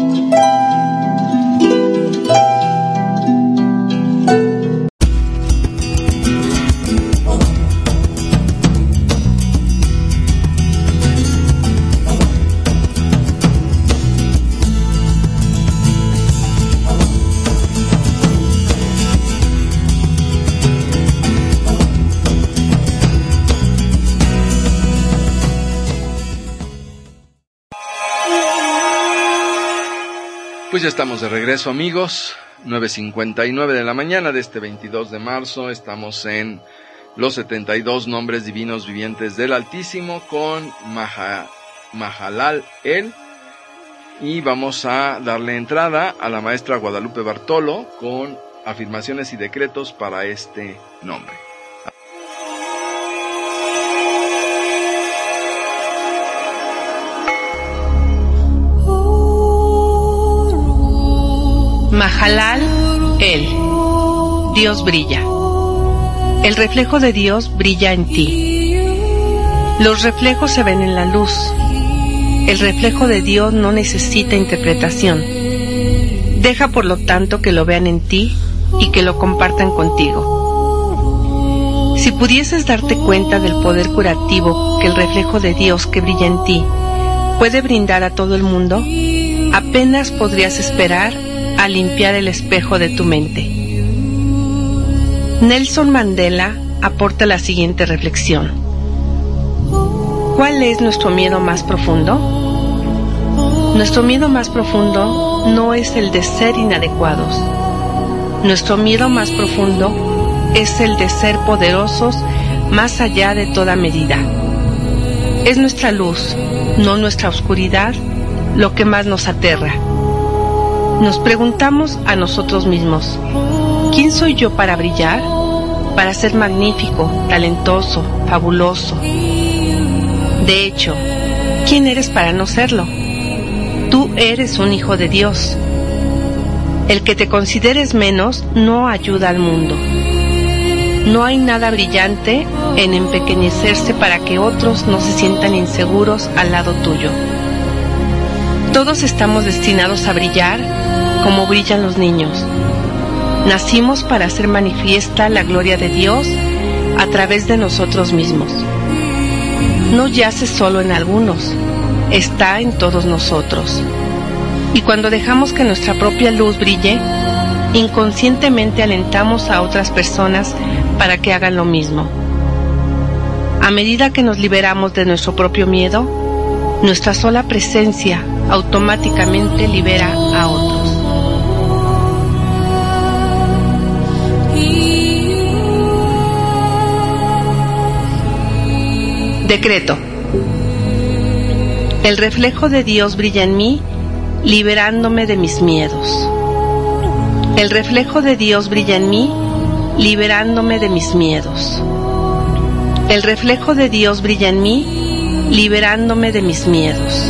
Pues ya estamos de regreso, amigos. nueve cincuenta y nueve de la mañana de este veintidós de marzo. Estamos en los setenta y dos nombres divinos vivientes del Altísimo con Maha, Mahalal El. Y vamos a darle entrada a la maestra Guadalupe Bartolo con afirmaciones y decretos para este nombre. Mahalal El. Dios brilla. El reflejo de Dios brilla en ti. Los reflejos se ven en la luz. El reflejo de Dios no necesita interpretación. Deja por lo tanto que lo vean en ti y que lo compartan contigo. Si pudieses darte cuenta del poder curativo que el reflejo de Dios que brilla en ti puede brindar a todo el mundo, apenas podrías esperar a limpiar el espejo de tu mente. Nelson Mandela aporta la siguiente reflexión. ¿Cuál es nuestro miedo más profundo? Nuestro miedo más profundo no es el de ser inadecuados. Nuestro miedo más profundo es el de ser poderosos más allá de toda medida. Es nuestra luz, no nuestra oscuridad, lo que más nos aterra. Nos preguntamos a nosotros mismos, ¿quién soy yo para brillar? Para ser magnífico, talentoso, fabuloso. De hecho, ¿quién eres para no serlo? Tú eres un hijo de Dios. El que te consideres menos no ayuda al mundo. No hay nada brillante en empequeñecerse para que otros no se sientan inseguros al lado tuyo. Todos estamos destinados a brillar como brillan los niños. Nacimos para hacer manifiesta la gloria de Dios a través de nosotros mismos. No yace solo en algunos, está en todos nosotros. Y cuando dejamos que nuestra propia luz brille, inconscientemente alentamos a otras personas para que hagan lo mismo. A medida que nos liberamos de nuestro propio miedo, nuestra sola presencia automáticamente libera a otros. Decreto. El reflejo de Dios brilla en mí, liberándome de mis miedos. El reflejo de Dios brilla en mí, liberándome de mis miedos. El reflejo de Dios brilla en mí, liberándome de mis miedos.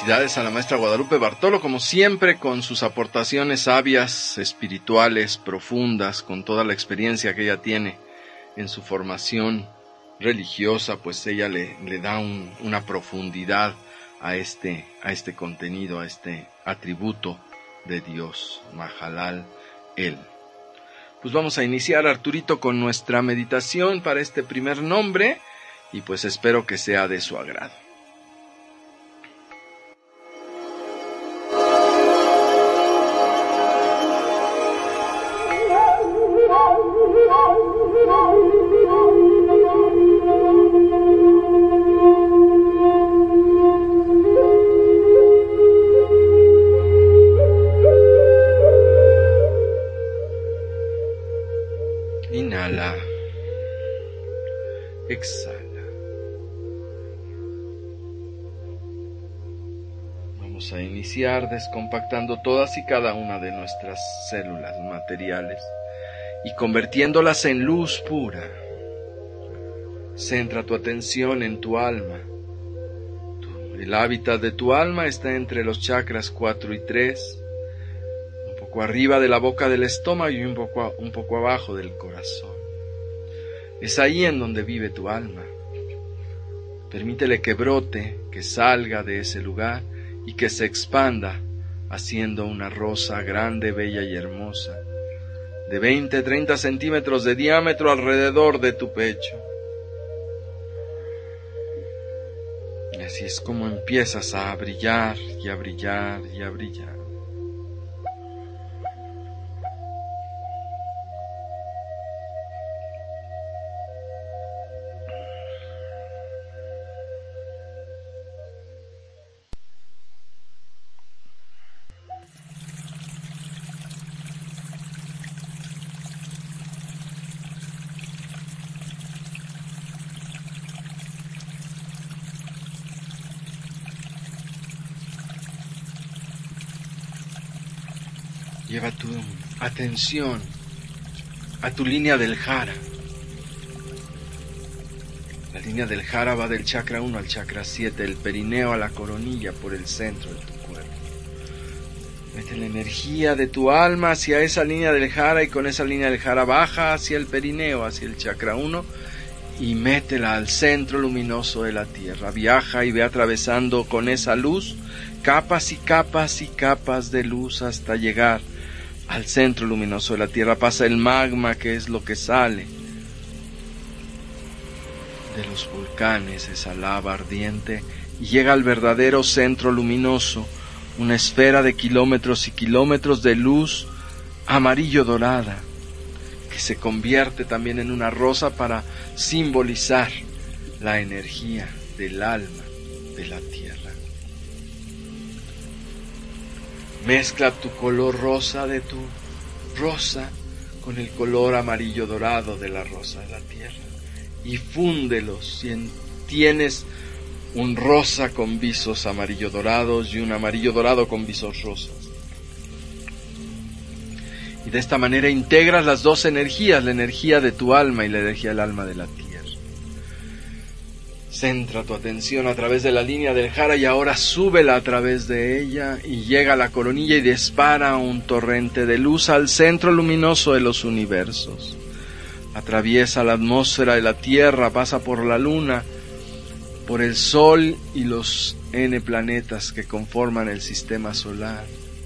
Felicidades a la maestra Guadalupe Bartolo, como siempre, con sus aportaciones sabias, espirituales, profundas, con toda la experiencia que ella tiene en su formación religiosa, pues ella le, le da un, una profundidad a este, a este contenido, a este atributo de Dios, Mahalal El. Pues vamos a iniciar, Arturito, con nuestra meditación para este primer nombre, y pues espero que sea de su agrado. Inhala. Exhala. Vamos a iniciar descompactando todas y cada una de nuestras células materiales y convirtiéndolas en luz pura. Centra tu atención en tu alma. El hábitat de tu alma está entre los chakras cuatro y tres, un poco arriba de la boca del estómago y un poco, un poco abajo del corazón. Es ahí en donde vive tu alma. Permítele que brote, que salga de ese lugar y que se expanda, haciendo una rosa grande, bella y hermosa, de veinte a treinta centímetros de diámetro alrededor de tu pecho. Y así es como empiezas a brillar y a brillar y a brillar. Lleva tu atención a tu línea del jara. La línea del jara va del chakra uno al chakra siete, el perineo a la coronilla por el centro de tu cuerpo. Mete la energía de tu alma hacia esa línea del jara y con esa línea del jara baja hacia el perineo, hacia el chakra uno y métela al centro luminoso de la tierra. Viaja y ve atravesando con esa luz capas y capas y capas de luz hasta llegar al centro luminoso de la tierra. Pasa el magma, que es lo que sale de los volcanes, esa lava ardiente, y llega al verdadero centro luminoso, una esfera de kilómetros y kilómetros de luz amarillo dorada, que se convierte también en una rosa para simbolizar la energía del alma de la tierra. Mezcla tu color rosa de tu rosa con el color amarillo dorado de la rosa de la tierra y fúndelos, y tienes un rosa con visos amarillo dorados y un amarillo dorado con visos rosas. Y de esta manera integras las dos energías, la energía de tu alma y la energía del alma de la tierra. Centra tu atención a través de la línea del jara y ahora súbela a través de ella y llega a la coronilla y dispara un torrente de luz al centro luminoso de los universos. Atraviesa la atmósfera de la Tierra, pasa por la Luna, por el Sol y los N planetas que conforman el sistema solar.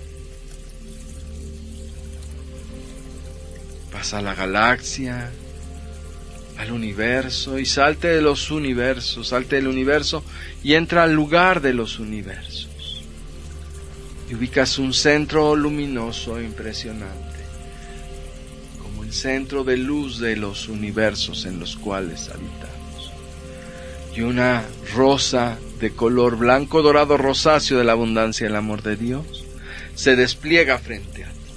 Pasa a la galaxia, al universo, y salte de los universos, salte del universo y entra al lugar de los universos. Y ubicas un centro luminoso impresionante, como el centro de luz de los universos en los cuales habitamos. Y una rosa de color blanco, dorado, rosáceo de la abundancia y el amor de Dios se despliega frente a ti.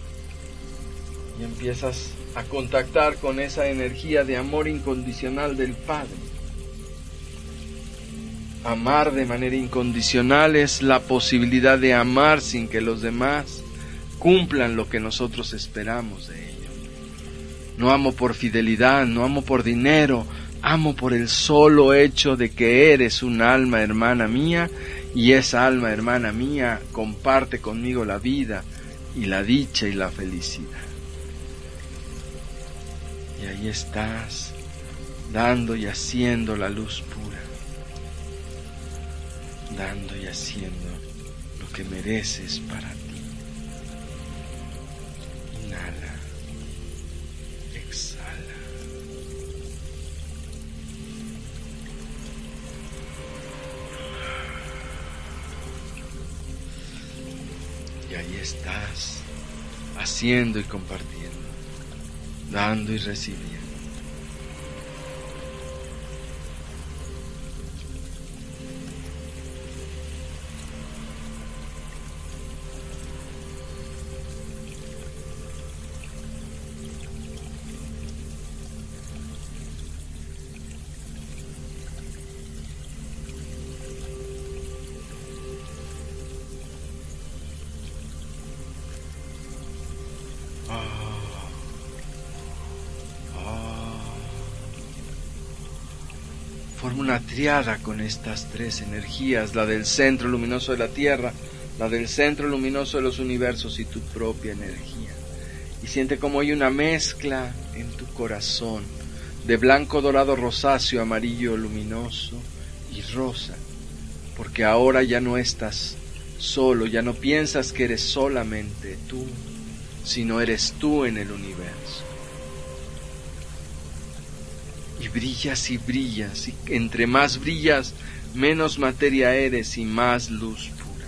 Y empiezas a contactar con esa energía de amor incondicional del Padre. Amar de manera incondicional es la posibilidad de amar sin que los demás cumplan lo que nosotros esperamos de ellos. No amo por fidelidad, no amo por dinero, amo por el solo hecho de que eres un alma hermana mía y esa alma hermana mía comparte conmigo la vida y la dicha y la felicidad. Y ahí estás, dando y haciendo la luz pura, dando y haciendo lo que mereces para ti. Inhala, exhala. Y ahí estás, haciendo y compartiendo, dando y recibiendo. Forma una triada con estas tres energías, la del centro luminoso de la Tierra, la del centro luminoso de los universos y tu propia energía. Y siente como hay una mezcla en tu corazón de blanco, dorado, rosáceo, amarillo, luminoso y rosa, porque ahora ya no estás solo, ya no piensas que eres solamente tú, sino eres tú en el universo. Y brillas y brillas, y entre más brillas, menos materia eres y más luz pura.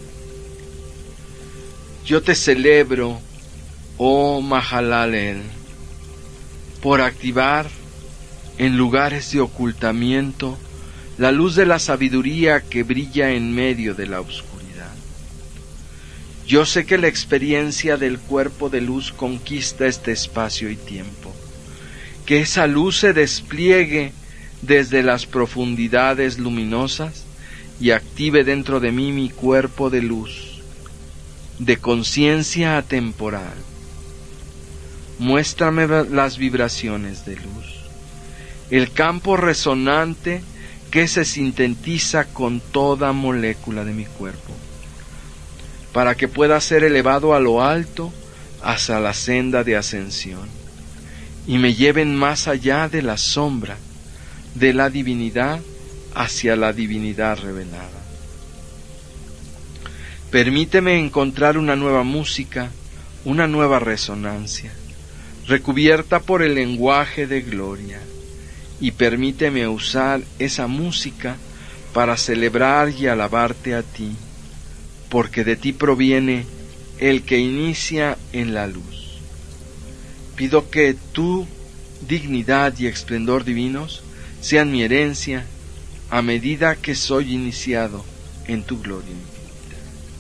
Yo te celebro, oh Mahalalel, por activar en lugares de ocultamiento la luz de la sabiduría que brilla en medio de la oscuridad. Yo sé que la experiencia del cuerpo de luz conquista este espacio y tiempo. Que esa luz se despliegue desde las profundidades luminosas y active dentro de mí mi cuerpo de luz, de conciencia atemporal. Muéstrame las vibraciones de luz, el campo resonante que se sintetiza con toda molécula de mi cuerpo, para que pueda ser elevado a lo alto hacia la senda de ascensión. Y me lleven más allá de la sombra, de la divinidad, hacia la divinidad revelada. Permíteme encontrar una nueva música, una nueva resonancia, recubierta por el lenguaje de gloria, y permíteme usar esa música para celebrar y alabarte a ti, porque de ti proviene el que inicia en la luz. Pido que tu dignidad y esplendor divinos sean mi herencia a medida que soy iniciado en tu gloria infinita.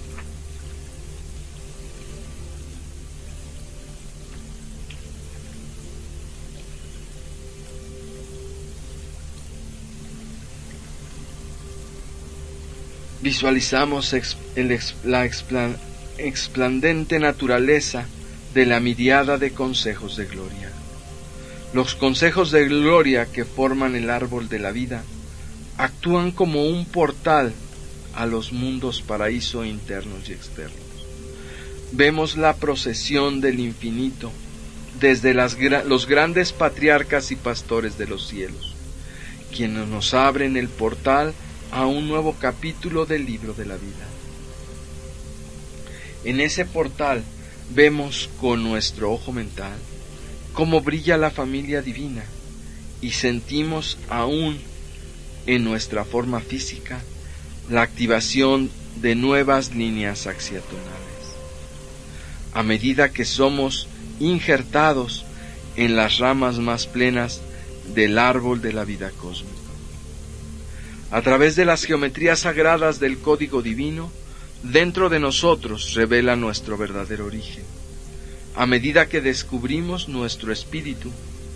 Visualizamos el, la esplandente naturaleza de la miriada de consejos de gloria. Los consejos de gloria que forman el árbol de la vida actúan como un portal a los mundos paraíso internos y externos. Vemos la procesión del infinito desde las, los grandes patriarcas y pastores de los cielos, quienes nos abren el portal a un nuevo capítulo del libro de la vida. En ese portal vemos con nuestro ojo mental cómo brilla la familia divina y sentimos aún en nuestra forma física la activación de nuevas líneas axiatonales. A medida que somos injertados en las ramas más plenas del árbol de la vida cósmica. A través de las geometrías sagradas del código divino, dentro de nosotros revela nuestro verdadero origen. A medida que descubrimos nuestro espíritu,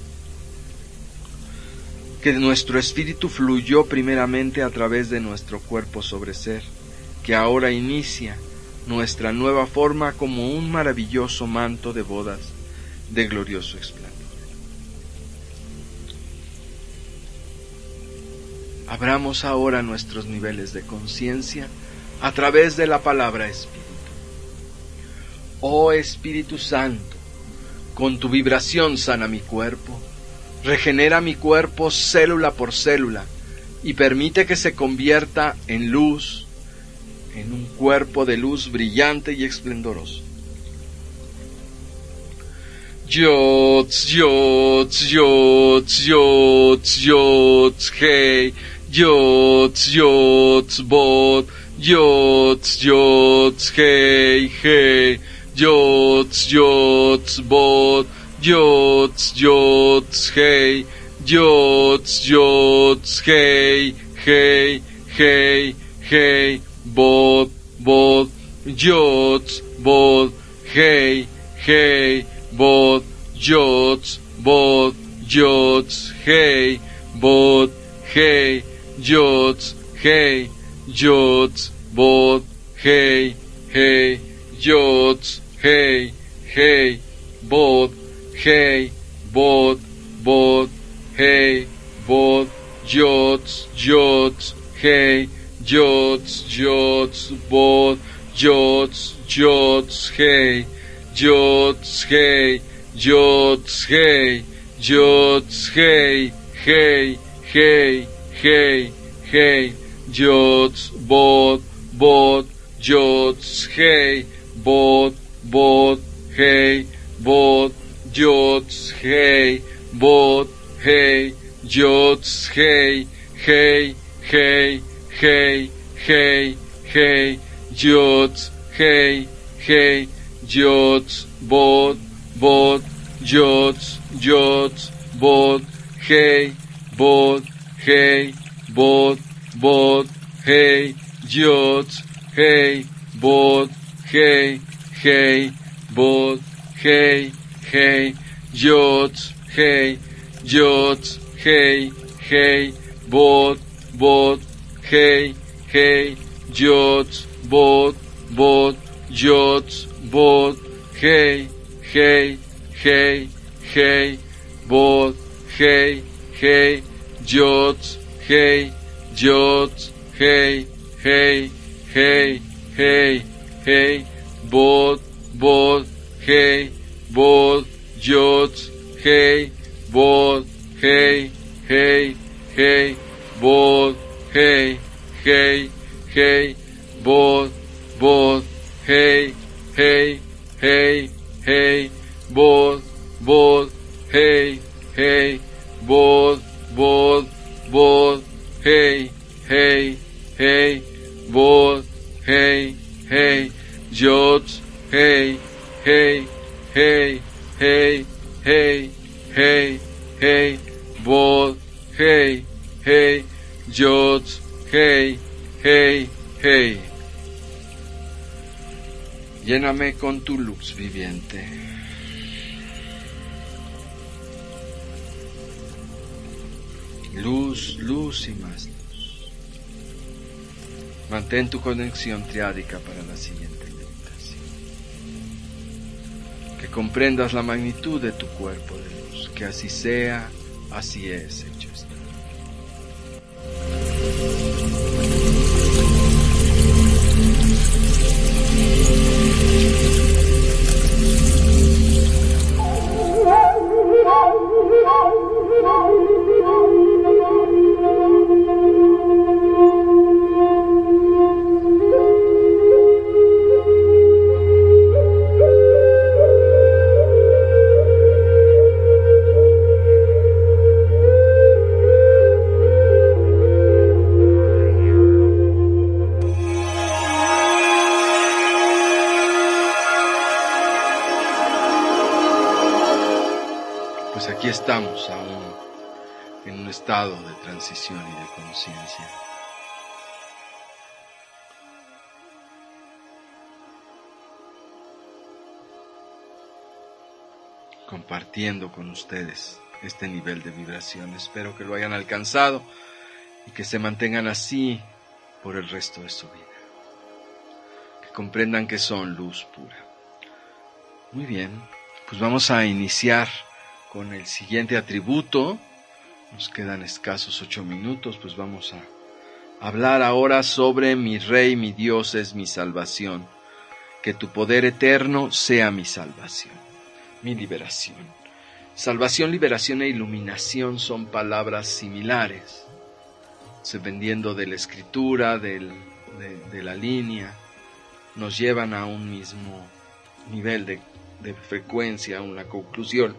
que nuestro espíritu fluyó primeramente a través de nuestro cuerpo sobre ser, que ahora inicia nuestra nueva forma como un maravilloso manto de bodas de glorioso esplendor. Abramos ahora nuestros niveles de conciencia a través de la palabra Espíritu. Oh Espíritu Santo, con tu vibración sana mi cuerpo, regenera mi cuerpo célula por célula y permite que se convierta en luz, en un cuerpo de luz brillante y esplendoroso. Yots, yots, yots, yots, yots, hey, yots, yots, bot, yots, yots, hey, hey, yots, yots, bot, yots, yots, hey, yots, yots, hey, hey, hey, hey, bot, bot, yots, bot, hey, hey, bot, yots, bot, yots, hey, bot, hey, yots, hey, yots, bot, hey, hey, yots, hey, hey, bot, hey, bot, bot, hey, bot, yots, yots, hey, yots, yots, bot, yots, yots, hey, yots, hey, yots, hey, yots, hey, hey, hey, hey, hey, yots, bot, bot, yots, hey, bot, bot, hey, bot, yots, hey, bot, hey, yots, hey, hey, hey, hey, hey, hey, yots, hey, hey, yots, bot, bot, yots, yots, bot, hey, bot, hey, bot, bot, hey, yots, hey, bot, hey, hey, bot, hey, hey, yots, hey, yots, hey, hey, bot, bot, hey, hey, yots, bot, bot, yots, bot, hey, hey, hey, hey, bot, hey, hey, yots, hey, yots, hey, hey, hey, hey, hey, bot, bot, hey, bot, yots, hey, bot, hey, hey, hey, bot, hey, hey, hey, bot, bot, hey, hey, hey, hey, bot, bot, hey, hey, bot, bot, bot, hey, hey, hey, bot, hey, hey, yots, hey, hey, hey, hey, hey, hey, hey, bot, hey, hey, yots, hey, hey, hey. Lléname con tu luz viviente. Luz, luz y más luz. Mantén tu conexión triádica para la siguiente meditación. Que comprendas la magnitud de tu cuerpo de luz. Que así sea, así es, hecho está. Aquí estamos aún en un estado de transición y de conciencia. Compartiendo con ustedes este nivel de vibración. Espero que lo hayan alcanzado y que se mantengan así por el resto de su vida. Que comprendan que son luz pura. Muy bien, pues vamos a iniciar con el siguiente atributo Nos quedan escasos ocho minutos, pues vamos a hablar ahora sobre mi Rey, mi Dios es mi salvación. Que tu poder eterno sea mi salvación, mi liberación. Salvación, liberación e iluminación son palabras similares, dependiendo de la escritura, del, de, de la línea, nos llevan a un mismo nivel de, de frecuencia, a una conclusión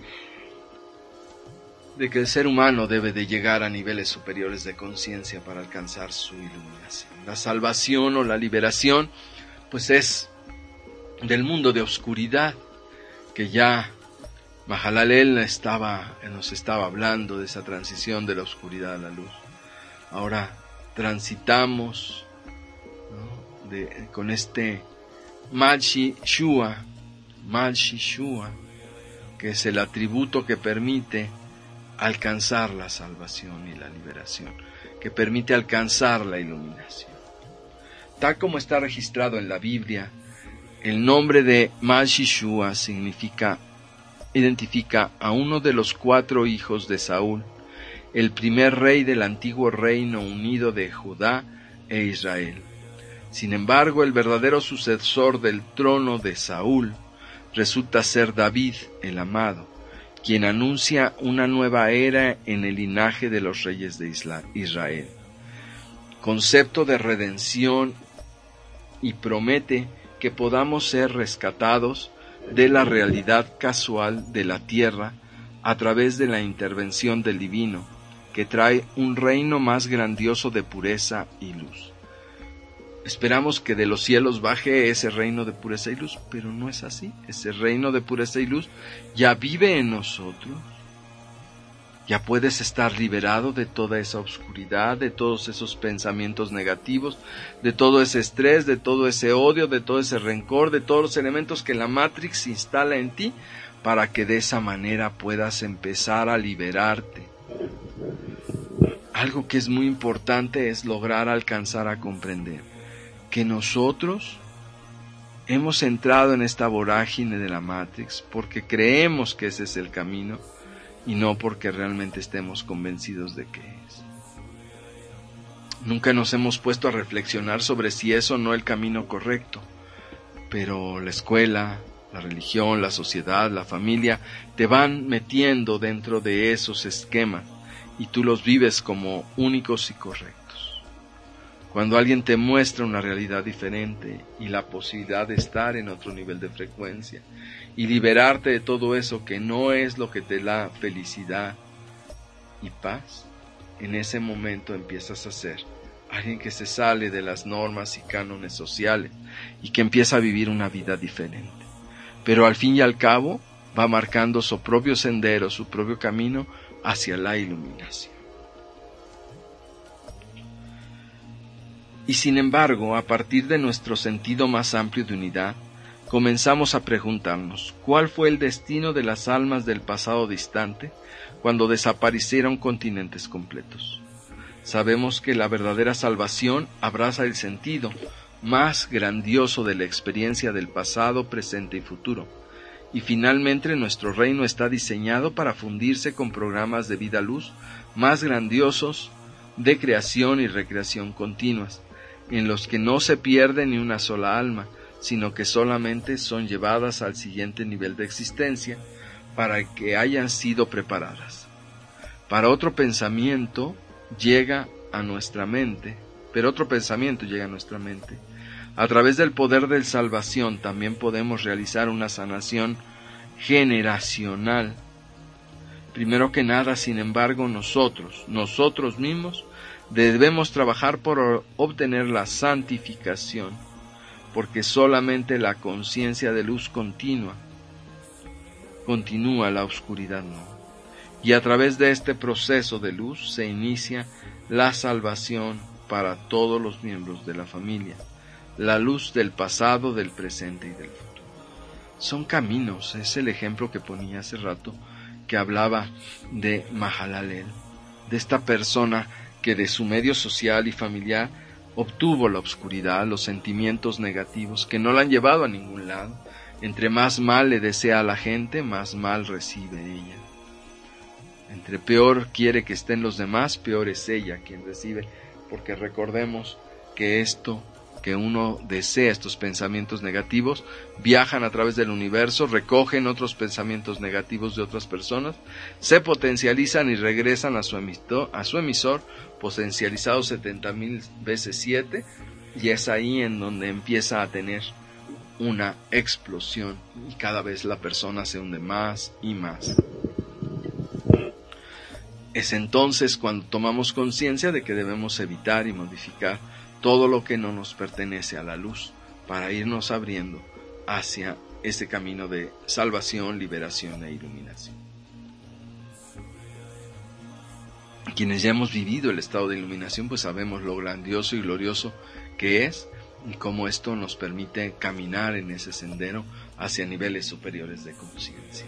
de que el ser humano debe de llegar a niveles superiores de conciencia para alcanzar su iluminación. La salvación o la liberación, pues es del mundo de oscuridad, que ya Mahalalel estaba, nos estaba hablando de esa transición de la oscuridad a la luz. Ahora transitamos, ¿no? de, con este Malshi Shua, Malshi Shua, que es el atributo que permite alcanzar la salvación y la liberación, que permite alcanzar la iluminación. Tal como está registrado en la Biblia, el nombre de Malshi Shua significa, identifica a uno de los cuatro hijos de Saúl, el primer rey del antiguo reino unido de Judá e Israel. Sin embargo, el verdadero sucesor del trono de Saúl resulta ser David, el amado, quien anuncia una nueva era en el linaje de los reyes de Israel. Concepto de redención, y promete que podamos ser rescatados de la realidad casual de la tierra a través de la intervención del divino, que trae un reino más grandioso de pureza y luz. Esperamos que de los cielos baje ese reino de pureza y luz, pero no es así. Ese reino de pureza y luz ya vive en nosotros. Ya puedes estar liberado de toda esa oscuridad, de todos esos pensamientos negativos, de todo ese estrés, de todo ese odio, de todo ese rencor, de todos los elementos que la Matrix instala en ti, para que de esa manera puedas empezar a liberarte. Algo que es muy importante es lograr alcanzar a comprender que nosotros hemos entrado en esta vorágine de la Matrix porque creemos que ese es el camino y no porque realmente estemos convencidos de que es. Nunca nos hemos puesto a reflexionar sobre si es o no el camino correcto, pero la escuela, la religión, la sociedad, la familia te van metiendo dentro de esos esquemas y tú los vives como únicos y correctos. Cuando alguien te muestra una realidad diferente y la posibilidad de estar en otro nivel de frecuencia y liberarte de todo eso que no es lo que te da felicidad y paz, en ese momento empiezas a ser alguien que se sale de las normas y cánones sociales y que empieza a vivir una vida diferente. Pero al fin y al cabo va marcando su propio sendero, su propio camino hacia la iluminación. Y sin embargo, a partir de nuestro sentido más amplio de unidad, comenzamos a preguntarnos, ¿cuál fue el destino de las almas del pasado distante cuando desaparecieron continentes completos? Sabemos que la verdadera salvación abraza el sentido más grandioso de la experiencia del pasado, presente y futuro, y finalmente nuestro reino está diseñado para fundirse con programas de vida-luz más grandiosos de creación y recreación continuas, en los que no se pierde ni una sola alma, sino que solamente son llevadas al siguiente nivel de existencia para que hayan sido preparadas. Para otro pensamiento llega a nuestra mente, pero otro pensamiento llega a nuestra mente. A través del poder de salvación también podemos realizar una sanación generacional. Primero que nada, sin embargo, nosotros, nosotros mismos, debemos trabajar por obtener la santificación, porque solamente la conciencia de luz continua, continúa, la oscuridad no. Y a través de este proceso de luz se inicia la salvación para todos los miembros de la familia, la luz del pasado, del presente y del futuro. Son caminos, es el ejemplo que ponía hace rato, que hablaba de Mahalalel, de esta persona que de su medio social y familiar obtuvo la oscuridad, los sentimientos negativos que no la han llevado a ningún lado. Entre más mal le desea a la gente, más mal recibe ella. Entre peor quiere que estén los demás, peor es ella quien recibe, porque recordemos que esto que uno desea, estos pensamientos negativos, viajan a través del universo, recogen otros pensamientos negativos de otras personas, se potencializan y regresan a su, emito, a su emisor, potencializados setenta mil veces siete, y es ahí en donde empieza a tener una explosión y cada vez la persona se hunde más y más. Es entonces cuando tomamos conciencia de que debemos evitar y modificar todo lo que no nos pertenece a la luz para irnos abriendo hacia ese camino de salvación, liberación e iluminación. Quienes ya hemos vivido el estado de iluminación, pues sabemos lo grandioso y glorioso que es y cómo esto nos permite caminar en ese sendero hacia niveles superiores de conciencia.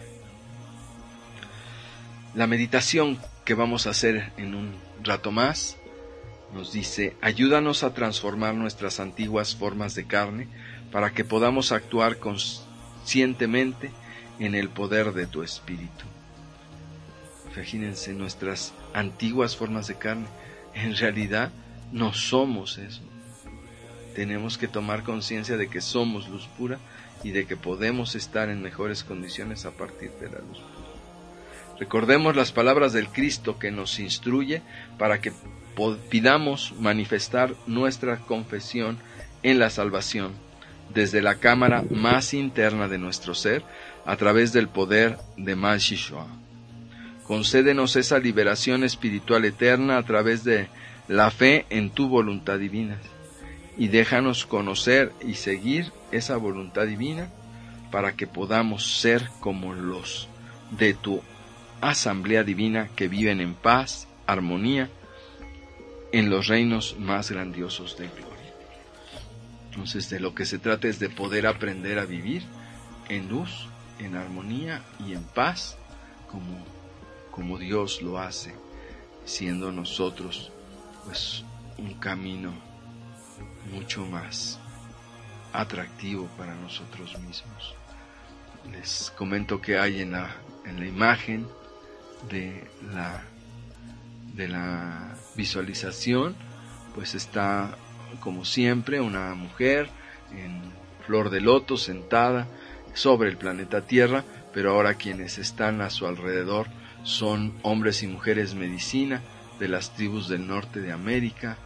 La meditación que vamos a hacer en un rato más nos dice: ayúdanos a transformar nuestras antiguas formas de carne para que podamos actuar conscientemente en el poder de tu espíritu. Imagínense, nuestras antiguas formas de carne, en realidad no somos eso. Tenemos que tomar conciencia de que somos luz pura y de que podemos estar en mejores condiciones a partir de la luz pura. Recordemos las palabras del Cristo que nos instruye para que pidamos manifestar nuestra confesión en la salvación desde la cámara más interna de nuestro ser a través del poder de Man Shishua. Concédenos esa liberación espiritual eterna a través de la fe en tu voluntad divina y déjanos conocer y seguir esa voluntad divina para que podamos ser como los de tu asamblea divina que viven en paz, armonía, en los reinos más grandiosos de gloria. Entonces, de lo que se trata es de poder aprender a vivir en luz, en armonía y en paz, como, como Dios lo hace, siendo nosotros pues un camino mucho más atractivo para nosotros mismos. Les comento que hay en la, en la imagen de la de la visualización, pues está como siempre una mujer en flor de loto sentada sobre el planeta Tierra, pero ahora quienes están a su alrededor son hombres y mujeres medicina de las tribus del norte de América,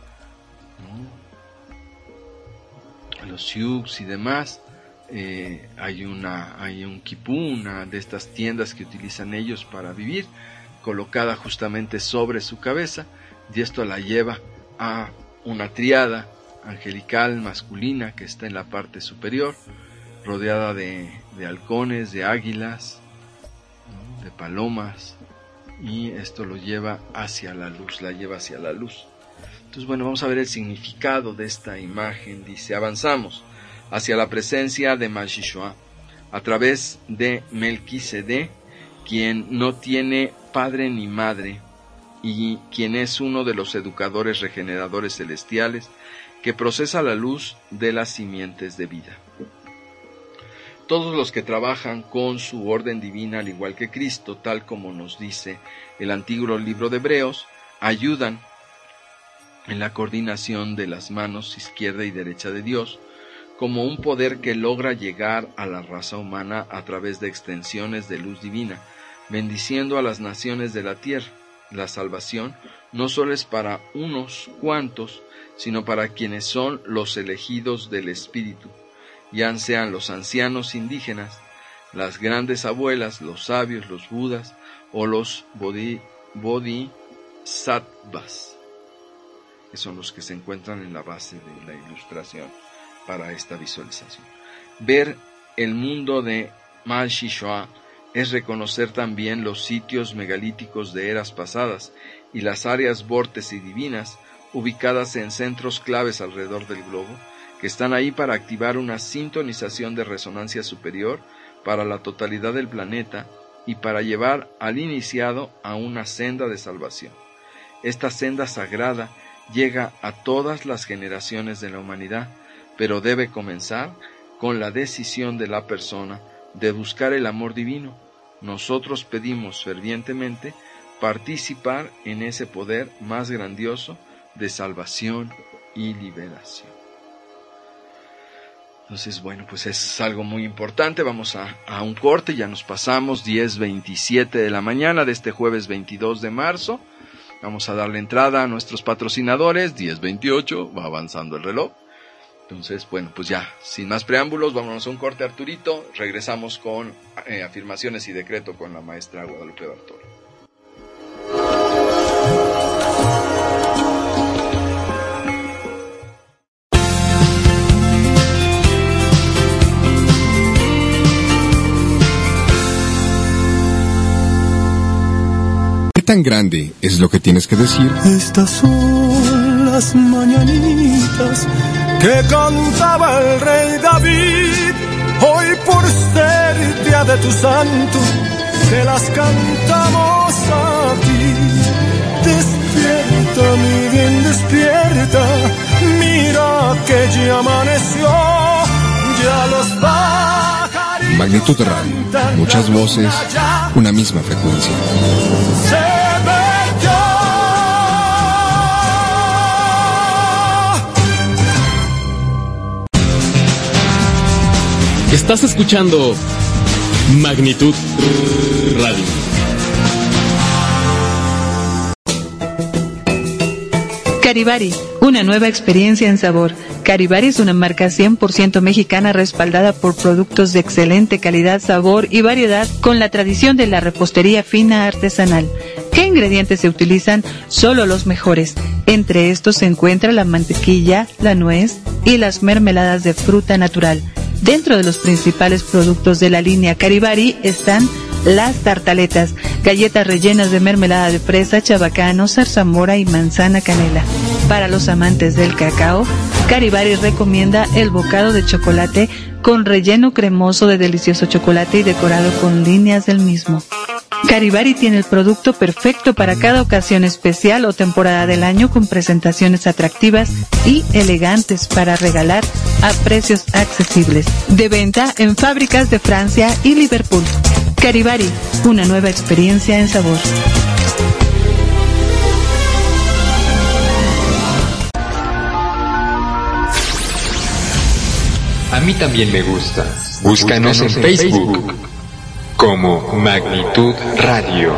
¿no? Los Sioux y demás. Eh, hay una hay un quipú, una de estas tiendas que utilizan ellos para vivir, colocada justamente sobre su cabeza, y esto la lleva a una triada angelical masculina que está en la parte superior, rodeada de, de halcones, de águilas, ¿no? De palomas, y esto lo lleva hacia la luz, la lleva hacia la luz. Entonces, bueno, vamos a ver el significado de esta imagen. Dice: avanzamos hacia la presencia de Man Shishua a través de Melquisedec, quien no tiene padre ni madre, y quien es uno de los educadores regeneradores celestiales que procesa la luz de las simientes de vida. Todos los que trabajan con su orden divina, al igual que Cristo, tal como nos dice el antiguo libro de Hebreos, ayudan en la coordinación de las manos izquierda y derecha de Dios, como un poder que logra llegar a la raza humana a través de extensiones de luz divina, bendiciendo a las naciones de la tierra. La salvación no solo es para unos cuantos, sino para quienes son los elegidos del Espíritu, ya sean los ancianos indígenas, las grandes abuelas, los sabios, los budas o los bodhi, bodhisattvas, que son los que se encuentran en la base de la ilustración para esta visualización. Ver el mundo de Man Shishua es reconocer también los sitios megalíticos de eras pasadas y las áreas vórtices divinas ubicadas en centros claves alrededor del globo, que están ahí para activar una sintonización de resonancia superior para la totalidad del planeta y para llevar al iniciado a una senda de salvación. Esta senda sagrada llega a todas las generaciones de la humanidad, pero debe comenzar con la decisión de la persona de buscar el amor divino. Nosotros pedimos fervientemente participar en ese poder más grandioso de salvación y liberación. Entonces, bueno, pues es algo muy importante. Vamos a, a un corte, ya nos pasamos, diez veintisiete de la mañana de este jueves veintidós de marzo. Vamos a darle entrada a nuestros patrocinadores, diez veintiocho, va avanzando el reloj. Entonces, bueno, pues ya, sin más preámbulos, vámonos a un corte, Arturito. Regresamos con eh, afirmaciones y decreto con la maestra Guadalupe Bartolo. ¿Qué tan grande es lo que tienes que decir? Estas son las mañanitas que cantaba el rey David. Hoy por ser día de tu santo, te las cantamos a ti. Despierta, mi bien, despierta. Mira que ya amaneció, ya los pajaritos. Magnitud Radio, muchas voces, una misma frecuencia. Estás escuchando Magnitud Radio. Caribari, una nueva experiencia en sabor. Caribari es una marca cien por ciento mexicana respaldada por productos de excelente calidad, sabor y variedad con la tradición de la repostería fina artesanal. ¿Qué ingredientes se utilizan? Solo los mejores. Entre estos se encuentra la mantequilla, la nuez y las mermeladas de fruta natural. Dentro de los principales productos de la línea Caribari están las tartaletas, galletas rellenas de mermelada de fresa, chabacano, zarzamora y manzana canela. Para los amantes del cacao, Caribari recomienda el bocado de chocolate con relleno cremoso de delicioso chocolate y decorado con líneas del mismo. Caribari tiene el producto perfecto para cada ocasión especial o temporada del año, con presentaciones atractivas y elegantes para regalar a precios accesibles. De venta en fábricas de Francia y Liverpool. Caribari, una nueva experiencia en sabor. A mí también me gusta. Búscanos en Facebook como Magnitud Radio.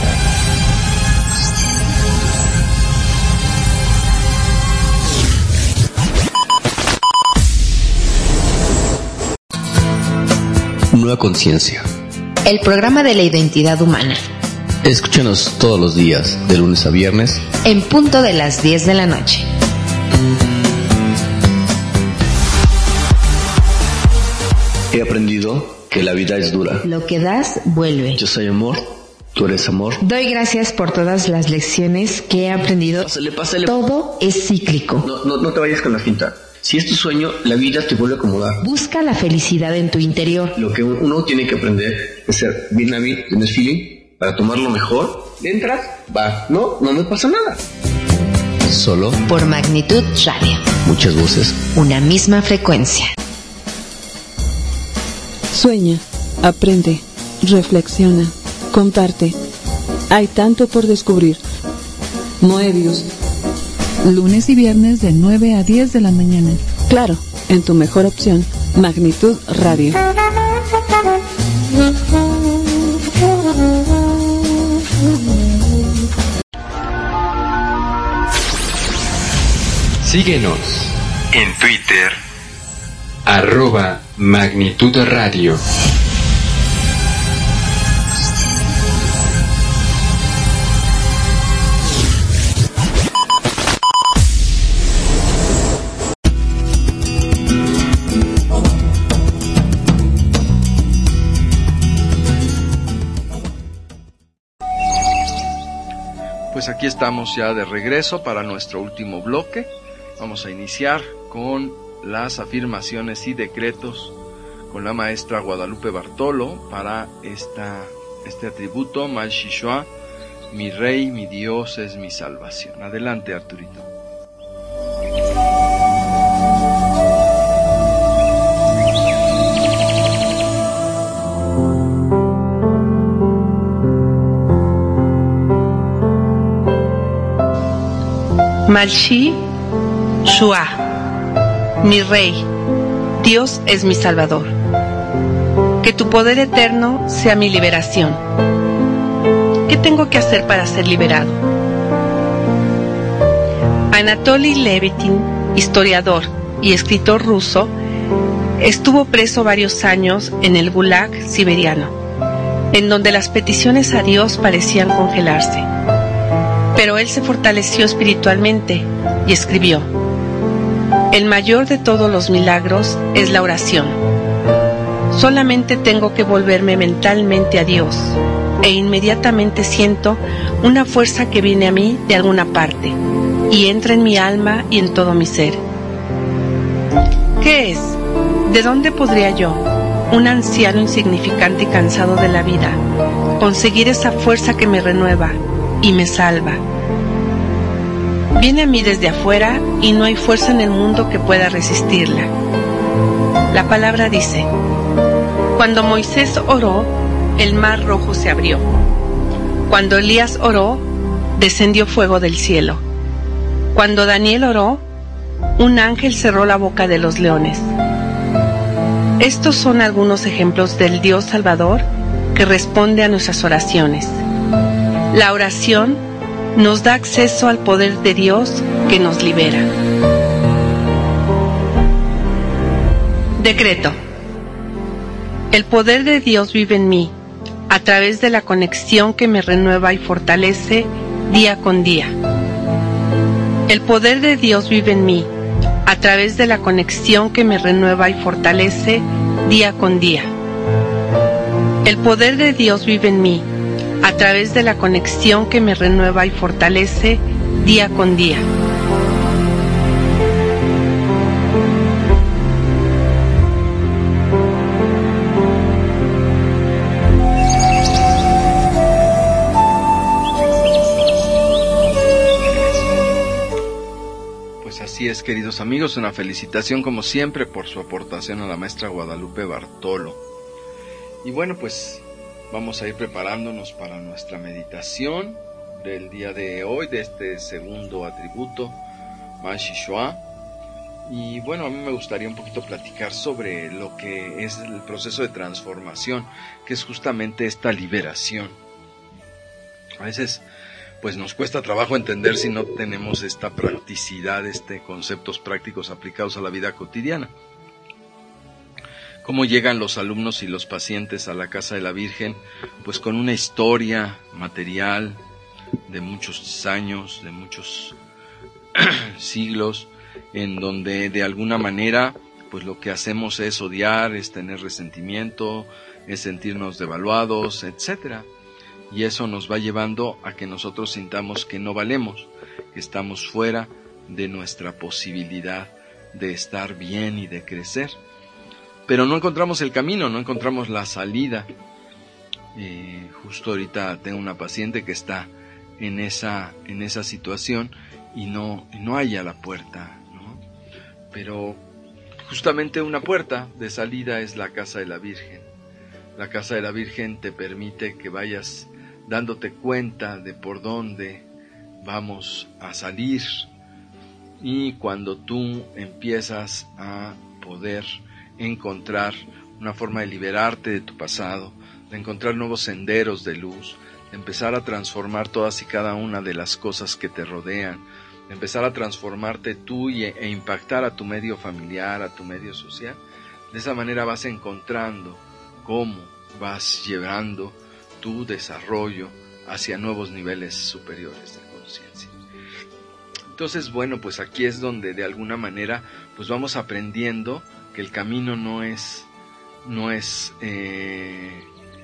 Nueva Conciencia. El programa de la identidad humana. Escúchanos todos los días, de lunes a viernes, en punto de las diez de la noche. He aprendido que la vida es dura. Lo que das, vuelve. Yo soy amor, tú eres amor. Doy gracias por todas las lecciones que he aprendido. Pásale, pásale. Todo es cíclico. No, no, no te vayas con la finta. Si es tu sueño, la vida te vuelve a acomodar. Busca la felicidad en tu interior. Lo que uno tiene que aprender es ser bien hábil, tienes feeling, para tomarlo mejor. Entras, va. No, no me pasa nada. Solo por Magnitud Radio. Muchas voces. Una misma frecuencia. Sueña, aprende, reflexiona, comparte. Hay tanto por descubrir. Moebius. Lunes y viernes de nueve a diez de la mañana. Claro, en tu mejor opción, Magnitud Radio. Síguenos en Twitter, arroba Magnitud Radio. Pues aquí estamos ya de regreso para nuestro último bloque. Vamos a iniciar con las afirmaciones y decretos con la maestra Guadalupe Bartolo para esta, este atributo, Mal Shishua, mi rey, mi Dios es mi salvación. Adelante, Arturito. Malshi Shua, mi Rey, Dios es mi Salvador. Que tu poder eterno sea mi liberación. ¿Qué tengo que hacer para ser liberado? Anatoly Levitin, historiador y escritor ruso, estuvo preso varios años en el Gulag siberiano, en donde las peticiones a Dios parecían congelarse. Pero él se fortaleció espiritualmente y escribió: el mayor de todos los milagros es la oración. Solamente tengo que volverme mentalmente a Dios e inmediatamente siento una fuerza que viene a mí de alguna parte y entra en mi alma y en todo mi ser. ¿Qué es? ¿De dónde podría yo, un anciano insignificante y cansado de la vida, conseguir esa fuerza que me renueva y me salva? Viene a mí desde afuera y no hay fuerza en el mundo que pueda resistirla. La palabra dice: cuando Moisés oró, el mar rojo se abrió. Cuando Elías oró, descendió fuego del cielo. Cuando Daniel oró, un ángel cerró la boca de los leones. Estos son algunos ejemplos del Dios Salvador que responde a nuestras oraciones. La oración nos da acceso al poder de Dios que nos libera. Decreto. El poder de Dios vive en mí, a través de la conexión que me renueva y fortalece día con día. El poder de Dios vive en mí, a través de la conexión que me renueva y fortalece día con día. El poder de Dios vive en mí, a través de la conexión que me renueva y fortalece día con día. Así es, queridos amigos, una felicitación como siempre por su aportación a la maestra Guadalupe Bartolo. Y bueno, pues vamos a ir preparándonos para nuestra meditación del día de hoy, de este segundo atributo, Malshi Shua. Y bueno, a mí me gustaría un poquito platicar sobre lo que es el proceso de transformación, que es justamente esta liberación. A veces pues nos cuesta trabajo entender si no tenemos esta practicidad, este conceptos prácticos aplicados a la vida cotidiana. ¿Cómo llegan los alumnos y los pacientes a la casa de la Virgen? Pues con una historia material de muchos años, de muchos siglos, en donde de alguna manera pues lo que hacemos es odiar, es tener resentimiento, es sentirnos devaluados, etcétera. Y eso nos va llevando a que nosotros sintamos que no valemos, que estamos fuera de nuestra posibilidad de estar bien y de crecer. Pero no encontramos el camino, no encontramos la salida. Eh, justo ahorita tengo una paciente que está en esa, en esa situación y no, no halla la puerta, ¿no? Pero justamente una puerta de salida es la casa de la Virgen. La casa de la Virgen te permite que vayas dándote cuenta de por dónde vamos a salir, y cuando tú empiezas a poder encontrar una forma de liberarte de tu pasado, de encontrar nuevos senderos de luz, de empezar a transformar todas y cada una de las cosas que te rodean, de empezar a transformarte tú y, e impactar a tu medio familiar, a tu medio social, de esa manera vas encontrando cómo vas llevando tu desarrollo hacia nuevos niveles superiores de conciencia. Entonces, bueno, pues aquí es donde de alguna manera pues vamos aprendiendo que el camino no es no es eh,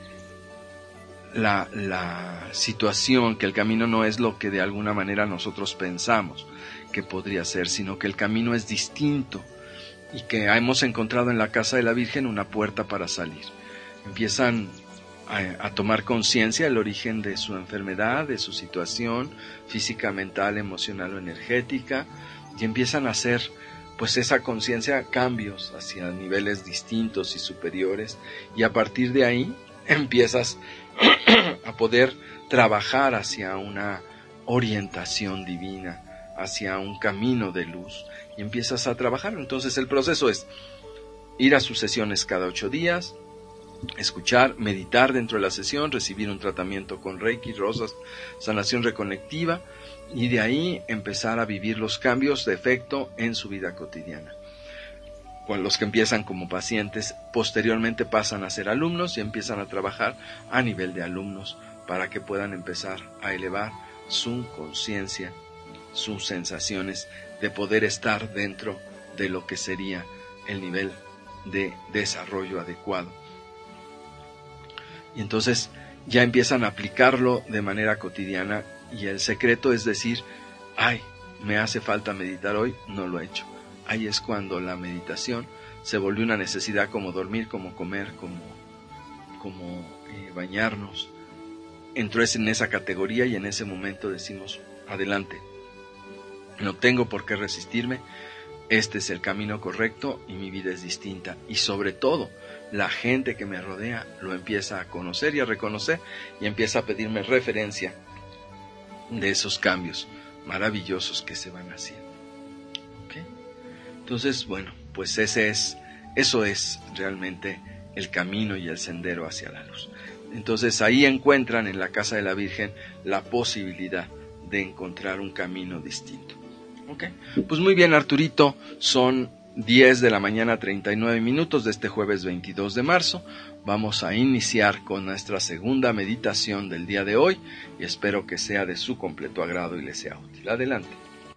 la, la situación, que el camino no es lo que de alguna manera nosotros pensamos que podría ser, sino que el camino es distinto y que hemos encontrado en la casa de la Virgen una puerta para salir. Empiezan a, a tomar conciencia del origen de su enfermedad, de su situación física, mental, emocional o energética, y empiezan a hacer pues esa conciencia cambios hacia niveles distintos y superiores, y a partir de ahí empiezas a poder trabajar hacia una orientación divina, hacia un camino de luz y empiezas a trabajar. Entonces el proceso es ir a sus sesiones cada ocho días, escuchar, meditar dentro de la sesión, recibir un tratamiento con Reiki, rosas, sanación reconectiva, y de ahí empezar a vivir los cambios de efecto en su vida cotidiana. Con los que empiezan como pacientes, posteriormente pasan a ser alumnos y empiezan a trabajar a nivel de alumnos para que puedan empezar a elevar su conciencia, sus sensaciones de poder estar dentro de lo que sería el nivel de desarrollo adecuado. Y entonces ya empiezan a aplicarlo de manera cotidiana, y el secreto es decir, ay, me hace falta meditar hoy, no lo he hecho. Ahí es cuando la meditación se volvió una necesidad, como dormir, como comer, como, como eh, bañarnos. Entró en esa categoría y en ese momento decimos, adelante, no tengo por qué resistirme, este es el camino correcto y mi vida es distinta. Y sobre todo, la gente que me rodea lo empieza a conocer y a reconocer y empieza a pedirme referencia de esos cambios maravillosos que se van haciendo. ¿Okay? Entonces, bueno, pues ese es, eso es realmente el camino y el sendero hacia la luz. Entonces ahí encuentran en la Casa de la Virgen la posibilidad de encontrar un camino distinto. ¿Okay? Pues muy bien, Arturito, son diez de la mañana, treinta y nueve minutos de este jueves veintidós de marzo. Vamos a iniciar con nuestra segunda meditación del día de hoy y espero que sea de su completo agrado y le sea útil. Adelante.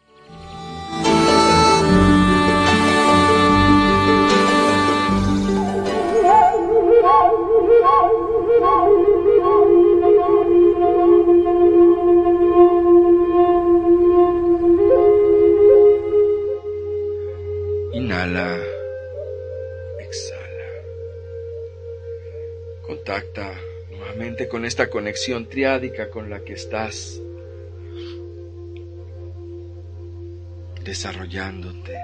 Inhala, exhala, contacta nuevamente con esta conexión triádica con la que estás desarrollándote.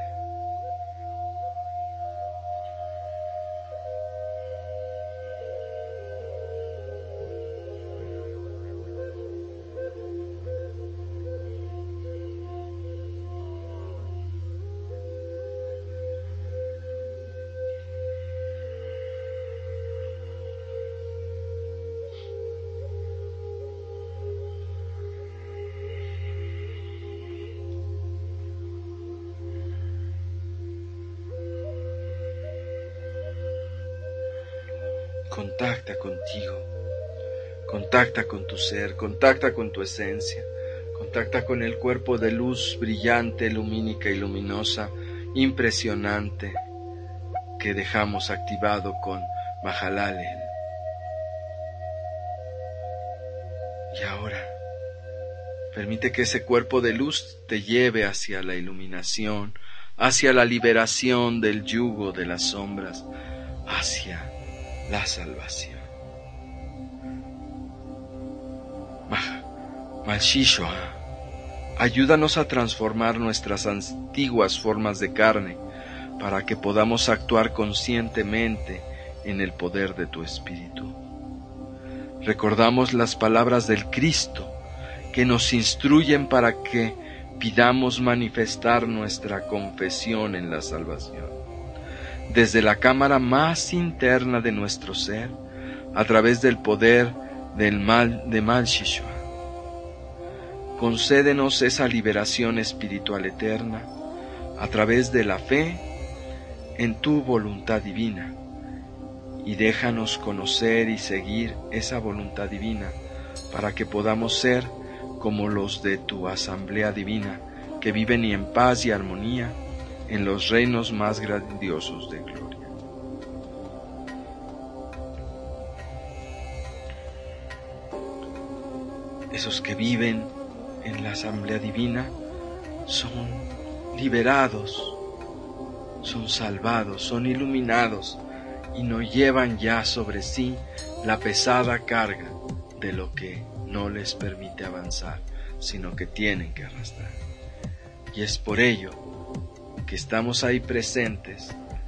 Contacta contigo, contacta con tu ser, contacta con tu esencia, contacta con el cuerpo de luz brillante, lumínica y luminosa, impresionante, que dejamos activado con Mahalalel. Y ahora, permite que ese cuerpo de luz te lleve hacia la iluminación, hacia la liberación del yugo de las sombras, hacia la salvación. Malshishwa, ayúdanos a transformar nuestras antiguas formas de carne para que podamos actuar conscientemente en el poder de tu espíritu. Recordamos las palabras del Cristo que nos instruyen para que pidamos manifestar nuestra confesión en la salvación. Desde la cámara más interna de nuestro ser, a través del poder del mal de Malshishwa. Concédenos esa liberación espiritual eterna a través de la fe en tu voluntad divina y déjanos conocer y seguir esa voluntad divina para que podamos ser como los de tu asamblea divina que viven en paz y armonía en los reinos más grandiosos de gloria. Esos que viven en la asamblea divina son liberados, son salvados, son iluminados y no llevan ya sobre sí la pesada carga de lo que no les permite avanzar, sino que tienen que arrastrar. Y es por ello que estamos ahí presentes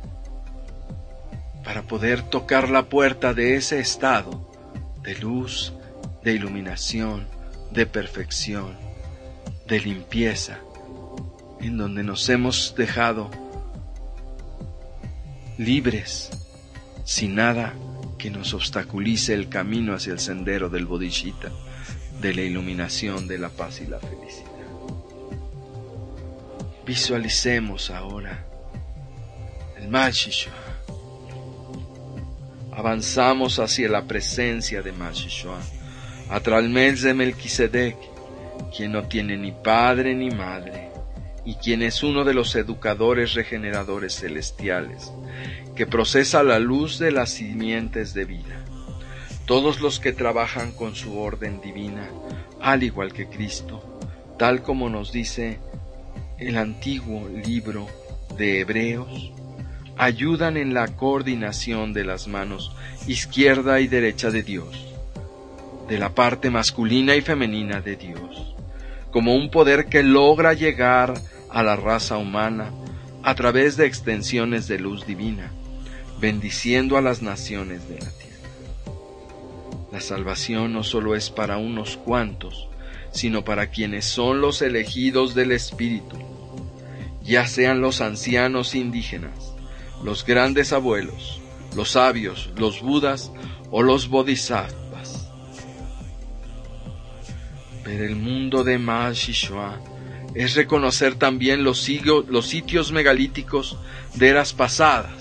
para poder tocar la puerta de ese estado de luz, de iluminación, de perfección, de limpieza, en donde nos hemos dejado libres, sin nada que nos obstaculice el camino hacia el sendero del bodhisattva, de la iluminación, de la paz y la felicidad. Visualicemos ahora el Mahashishua. Avanzamos hacia la presencia de Mahashishua, a través de Melquisedec, quien no tiene ni padre ni madre, y quien es uno de los educadores regeneradores celestiales, que procesa la luz de las simientes de vida. Todos los que trabajan con su orden divina, al igual que Cristo, tal como nos dice el antiguo libro de Hebreos, ayudan en la coordinación de las manos izquierda y derecha de Dios, de la parte masculina y femenina de Dios, como un poder que logra llegar a la raza humana a través de extensiones de luz divina, bendiciendo a las naciones de la tierra. La salvación no solo es para unos cuantos, sino para quienes son los elegidos del Espíritu, ya sean los ancianos indígenas, los grandes abuelos, los sabios, los budas o los bodhisattvas. Ver el mundo de Mahashishua es reconocer también los, siglo, los sitios megalíticos de eras pasadas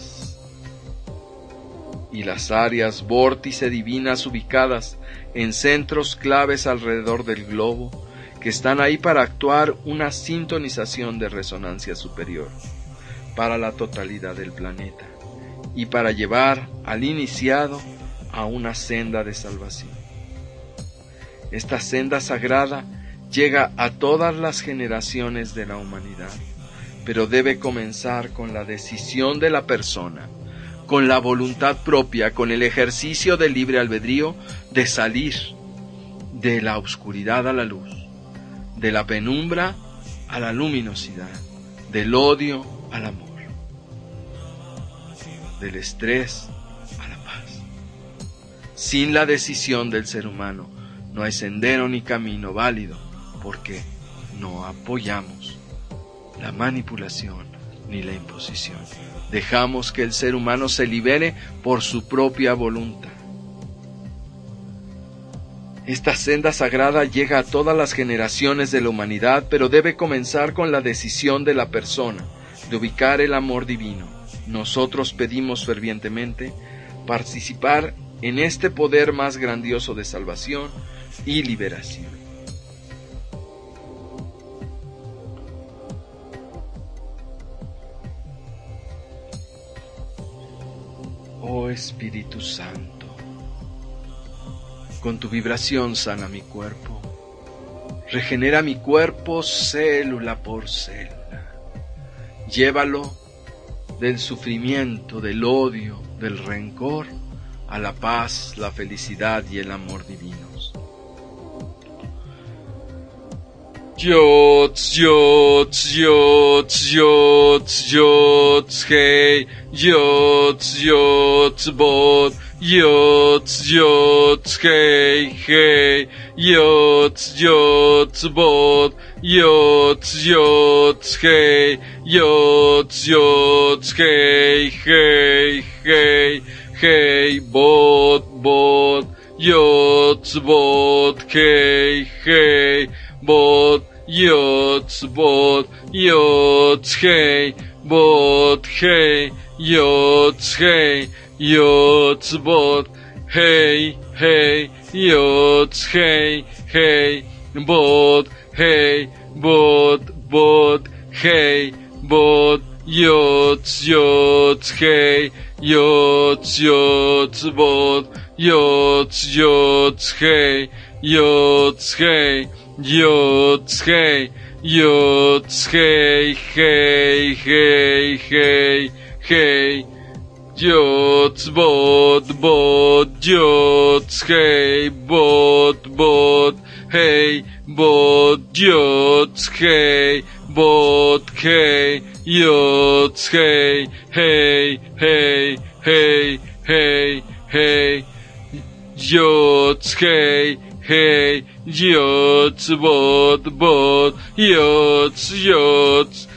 y las áreas vórtice divinas ubicadas en centros claves alrededor del globo, que están ahí para actuar una sintonización de resonancia superior para la totalidad del planeta y para llevar al iniciado a una senda de salvación. Esta senda sagrada llega a todas las generaciones de la humanidad, pero debe comenzar con la decisión de la persona, con la voluntad propia, con el ejercicio del libre albedrío de salir de la oscuridad a la luz, de la penumbra a la luminosidad, del odio al amor, del estrés a la paz. Sin la decisión del ser humano no hay sendero ni camino válido, porque no apoyamos la manipulación ni la imposición. Dejamos que el ser humano se libere por su propia voluntad. Esta senda sagrada llega a todas las generaciones de la humanidad, pero debe comenzar con la decisión de la persona de ubicar el amor divino. Nosotros pedimos fervientemente participar en este poder más grandioso de salvación y liberación. Oh Espíritu Santo, con tu vibración sana mi cuerpo, regenera mi cuerpo célula por célula, llévalo del sufrimiento, del odio, del rencor, a la paz, la felicidad y el amor divinos. Yots, yots, yots, yots, yots, hey, yots, yots, bot, yots, yots, hey, hey, yots, yots, bot, yots, yots, hey, yots, yots, hey, hey, hey, hey, bot, bot, yots, bot, hey, hey, bot, yots, bot, yots, hey, bot, hey, yots, hey, yots, bot, hey, hey, yots, hey, hey, bot, hey, bot, bot, hey, bot, yots, yots, hey, yots, yots, bot, yots, yots, hey, yots, hey, yots, hey, yots, hey, hey, hey, hey, hey, yots, bot, bot, yots, hey, bot, bot, hey, bot, yots, hey, bot, hey, yots, hey, hey, hey, hey, hey, hey, yots, hey, hey, yots, bot, bot, yots, yots,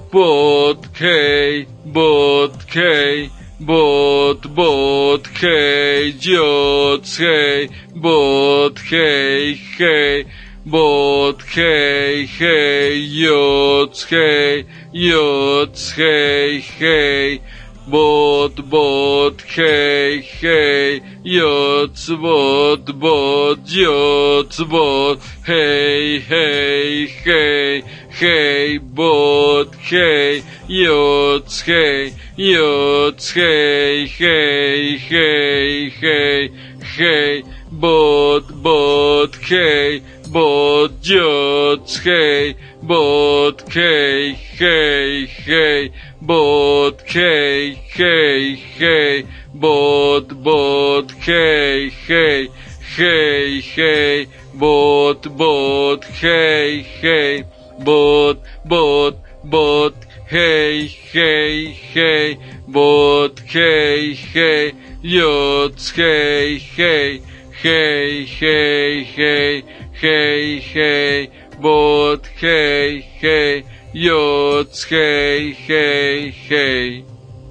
bot, hey, bot, hey, bot, bot, hey, yot, hey, bot, hey, hey, bot, hey, hey, yot, hey, yot, hey, hey, bot, bot, hey, hey, yot, bot, bot, yot, bot, hey, hey, hey, hey, bot, hey, yot, hey, yot, hey, hey, hey, hey, hey, bot, bot, hey, bot, yot, hey, bot, hey, hey, hey, bot, hey, hey, hey, bot, bot, hey, hey, hey, hey, bot, bot, hey, hey, bot, bot, bot, hey, hey, hey, bot, hey, hey, yot, hey, hey, hey, hey, hey, hey, hey, bot, hey, hey, yot, hey, hey, hey.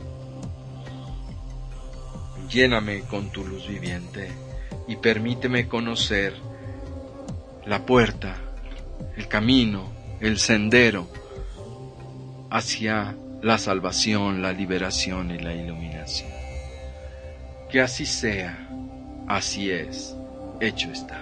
Lléname con tu luz viviente y permíteme conocer la puerta, el camino, el sendero hacia la salvación, la liberación y la iluminación. Que así sea, así es, hecho está.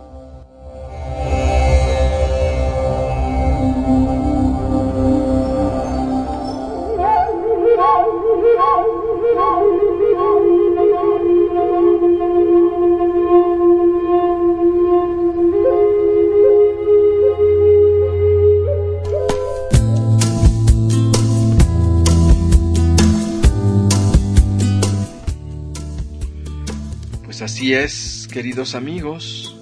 Así es, queridos amigos,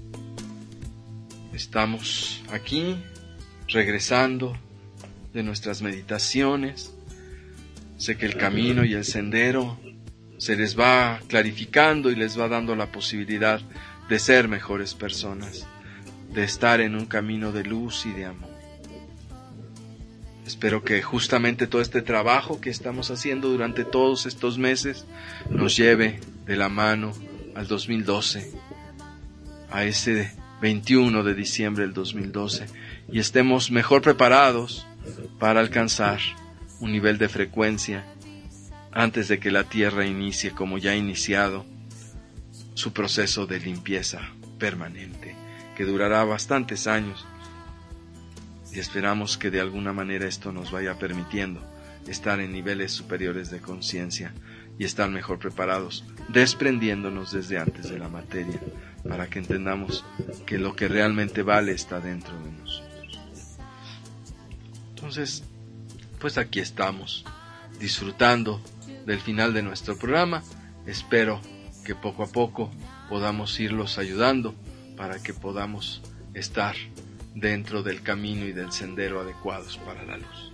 estamos aquí regresando de nuestras meditaciones. Sé que el camino y el sendero se les va clarificando y les va dando la posibilidad de ser mejores personas, de estar en un camino de luz y de amor. Espero que justamente todo este trabajo que estamos haciendo durante todos estos meses nos lleve de la mano al dos mil doce, a ese veintiuno de diciembre del dos mil doce, y estemos mejor preparados para alcanzar un nivel de frecuencia antes de que la Tierra inicie, como ya ha iniciado, su proceso de limpieza permanente, que durará bastantes años, y esperamos que de alguna manera esto nos vaya permitiendo estar en niveles superiores de conciencia y estar mejor preparados, desprendiéndonos desde antes de la materia, para que entendamos que lo que realmente vale está dentro de nosotros. Entonces, pues aquí estamos, disfrutando del final de nuestro programa. Espero que poco a poco podamos irlos ayudando para que podamos estar dentro del camino y del sendero adecuados para la luz.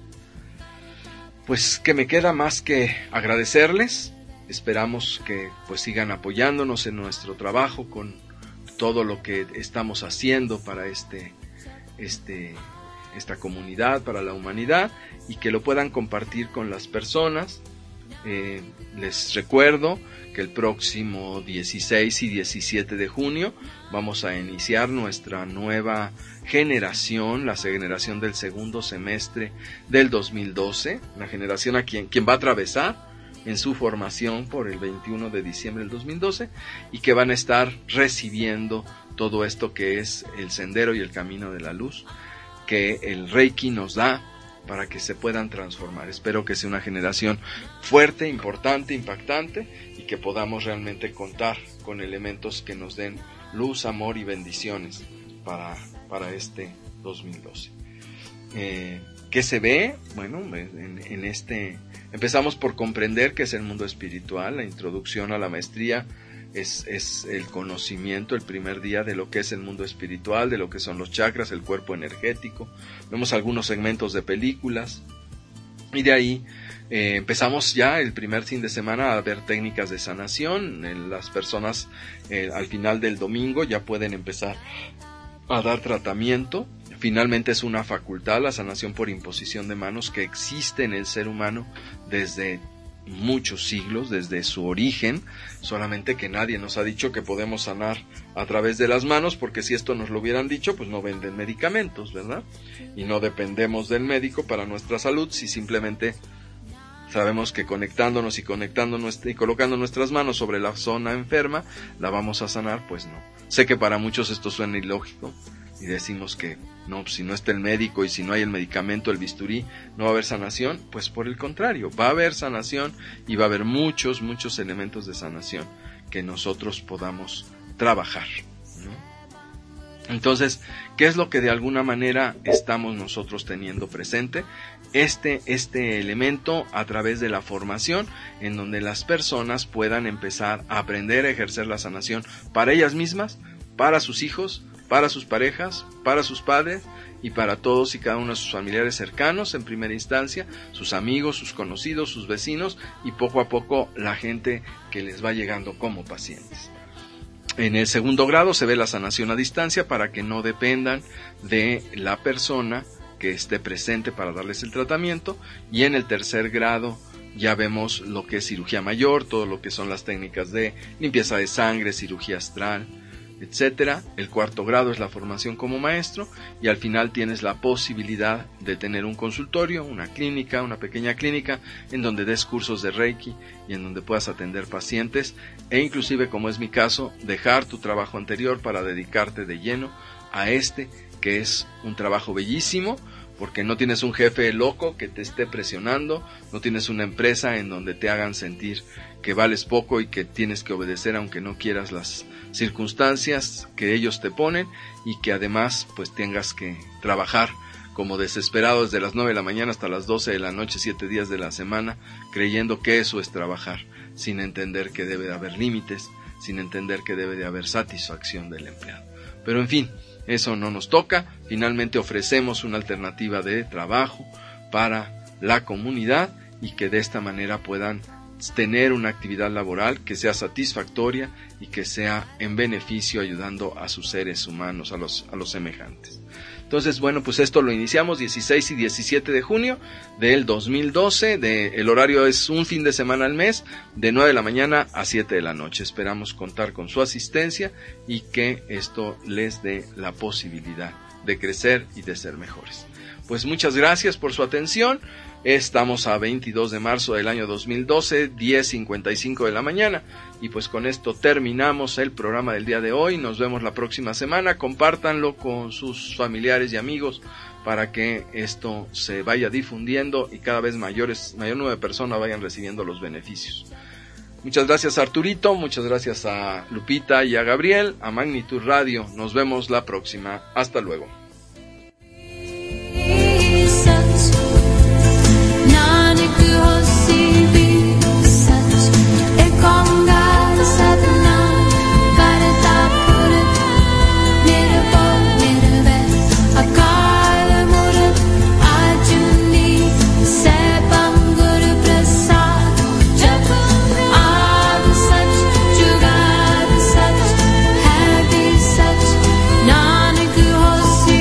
Pues que me queda más que agradecerles. Esperamos que pues sigan apoyándonos en nuestro trabajo con todo lo que estamos haciendo para este, este, esta comunidad, para la humanidad, y que lo puedan compartir con las personas. Eh, les recuerdo que el próximo dieciséis y diecisiete de junio vamos a iniciar nuestra nueva generación, la generación del segundo semestre del dos mil doce, una generación a quien, quien va a atravesar en su formación por el veintiuno de diciembre del dos mil doce, y que van a estar recibiendo todo esto que es el sendero y el camino de la luz que el Reiki nos da para que se puedan transformar. Espero que sea una generación fuerte, importante, impactante, y que podamos realmente contar con elementos que nos den luz, amor y bendiciones para, para este dos mil doce. Eh, ¿Qué se ve? Bueno, en, en este empezamos por comprender qué es el mundo espiritual. La introducción a la maestría es, es el conocimiento, el primer día, de lo que es el mundo espiritual, de lo que son los chakras, el cuerpo energético. Vemos algunos segmentos de películas, y de ahí eh, empezamos ya el primer fin de semana a ver técnicas de sanación. Eh, las personas eh, al final del domingo ya pueden empezar a dar tratamiento Finalmente es una facultad, la sanación por imposición de manos, que existe en el ser humano desde muchos siglos, desde su origen, solamente que nadie nos ha dicho que podemos sanar a través de las manos, porque si esto nos lo hubieran dicho, pues no venden medicamentos, ¿verdad? Y no dependemos del médico para nuestra salud, si simplemente sabemos que conectándonos y conectando nuestra, y colocando nuestras manos sobre la zona enferma, la vamos a sanar. Pues no. Sé que para muchos esto suena ilógico, y decimos que no, si no está el médico y si no hay el medicamento, el bisturí, no va a haber sanación. Pues por el contrario, va a haber sanación, y va a haber muchos, muchos elementos de sanación que nosotros podamos trabajar, ¿no? Entonces, ¿qué es lo que de alguna manera estamos nosotros teniendo presente? Este, este elemento a través de la formación, en donde las personas puedan empezar a aprender a ejercer la sanación para ellas mismas, para sus hijos, para sus parejas, para sus padres y para todos y cada uno de sus familiares cercanos en primera instancia, sus amigos, sus conocidos, sus vecinos, y poco a poco la gente que les va llegando como pacientes. En el segundo grado se ve la sanación a distancia, para que no dependan de la persona que esté presente para darles el tratamiento, y en el tercer grado ya vemos lo que es cirugía mayor, todo lo que son las técnicas de limpieza de sangre, cirugía astral, etcétera. El cuarto grado es la formación como maestro, y al final tienes la posibilidad de tener un consultorio, una clínica, una pequeña clínica en donde des cursos de Reiki y en donde puedas atender pacientes, e inclusive, como es mi caso, dejar tu trabajo anterior para dedicarte de lleno a este, que es un trabajo bellísimo, porque no tienes un jefe loco que te esté presionando, no tienes una empresa en donde te hagan sentir que vales poco y que tienes que obedecer aunque no quieras las circunstancias que ellos te ponen, y que además pues tengas que trabajar como desesperado desde las nueve de la mañana hasta las doce de la noche, siete días de la semana, creyendo que eso es trabajar, sin entender que debe de haber límites, sin entender que debe de haber satisfacción del empleado. Pero en fin, eso no nos toca. Finalmente ofrecemos una alternativa de trabajo para la comunidad, y que de esta manera puedan tener una actividad laboral que sea satisfactoria y que sea en beneficio, ayudando a sus seres humanos, a los, a los semejantes. Entonces, bueno, pues esto lo iniciamos dieciséis y diecisiete de junio del dos mil doce. De, el horario es un fin de semana al mes, de nueve de la mañana a siete de la noche. Esperamos contar con su asistencia y que esto les dé la posibilidad de crecer y de ser mejores. Pues muchas gracias por su atención. Estamos a veintidós de marzo del año dos mil doce, diez cincuenta y cinco de la mañana, y pues con esto terminamos el programa del día de hoy. Nos vemos la próxima semana. Compártanlo con sus familiares y amigos para que esto se vaya difundiendo y cada vez mayores, mayor número de personas vayan recibiendo los beneficios. Muchas gracias a Arturito, muchas gracias a Lupita y a Gabriel, a Magnitud Radio. Nos vemos la próxima. Hasta luego. See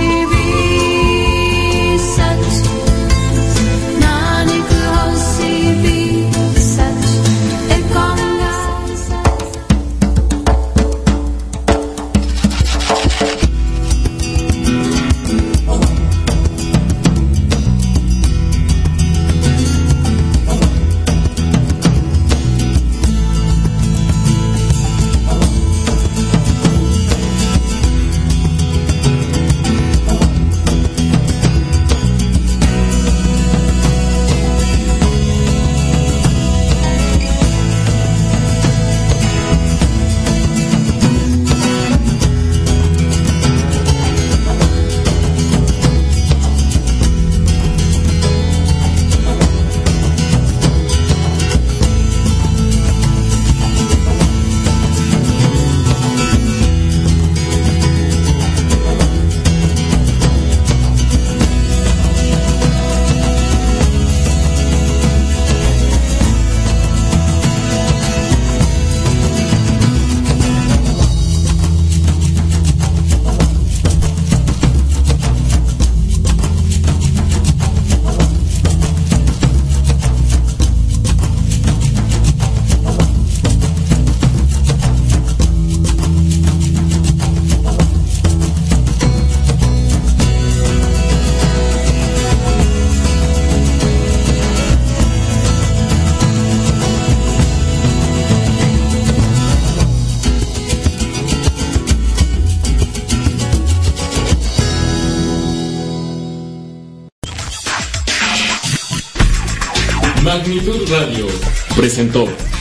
Magnitud Radio presentó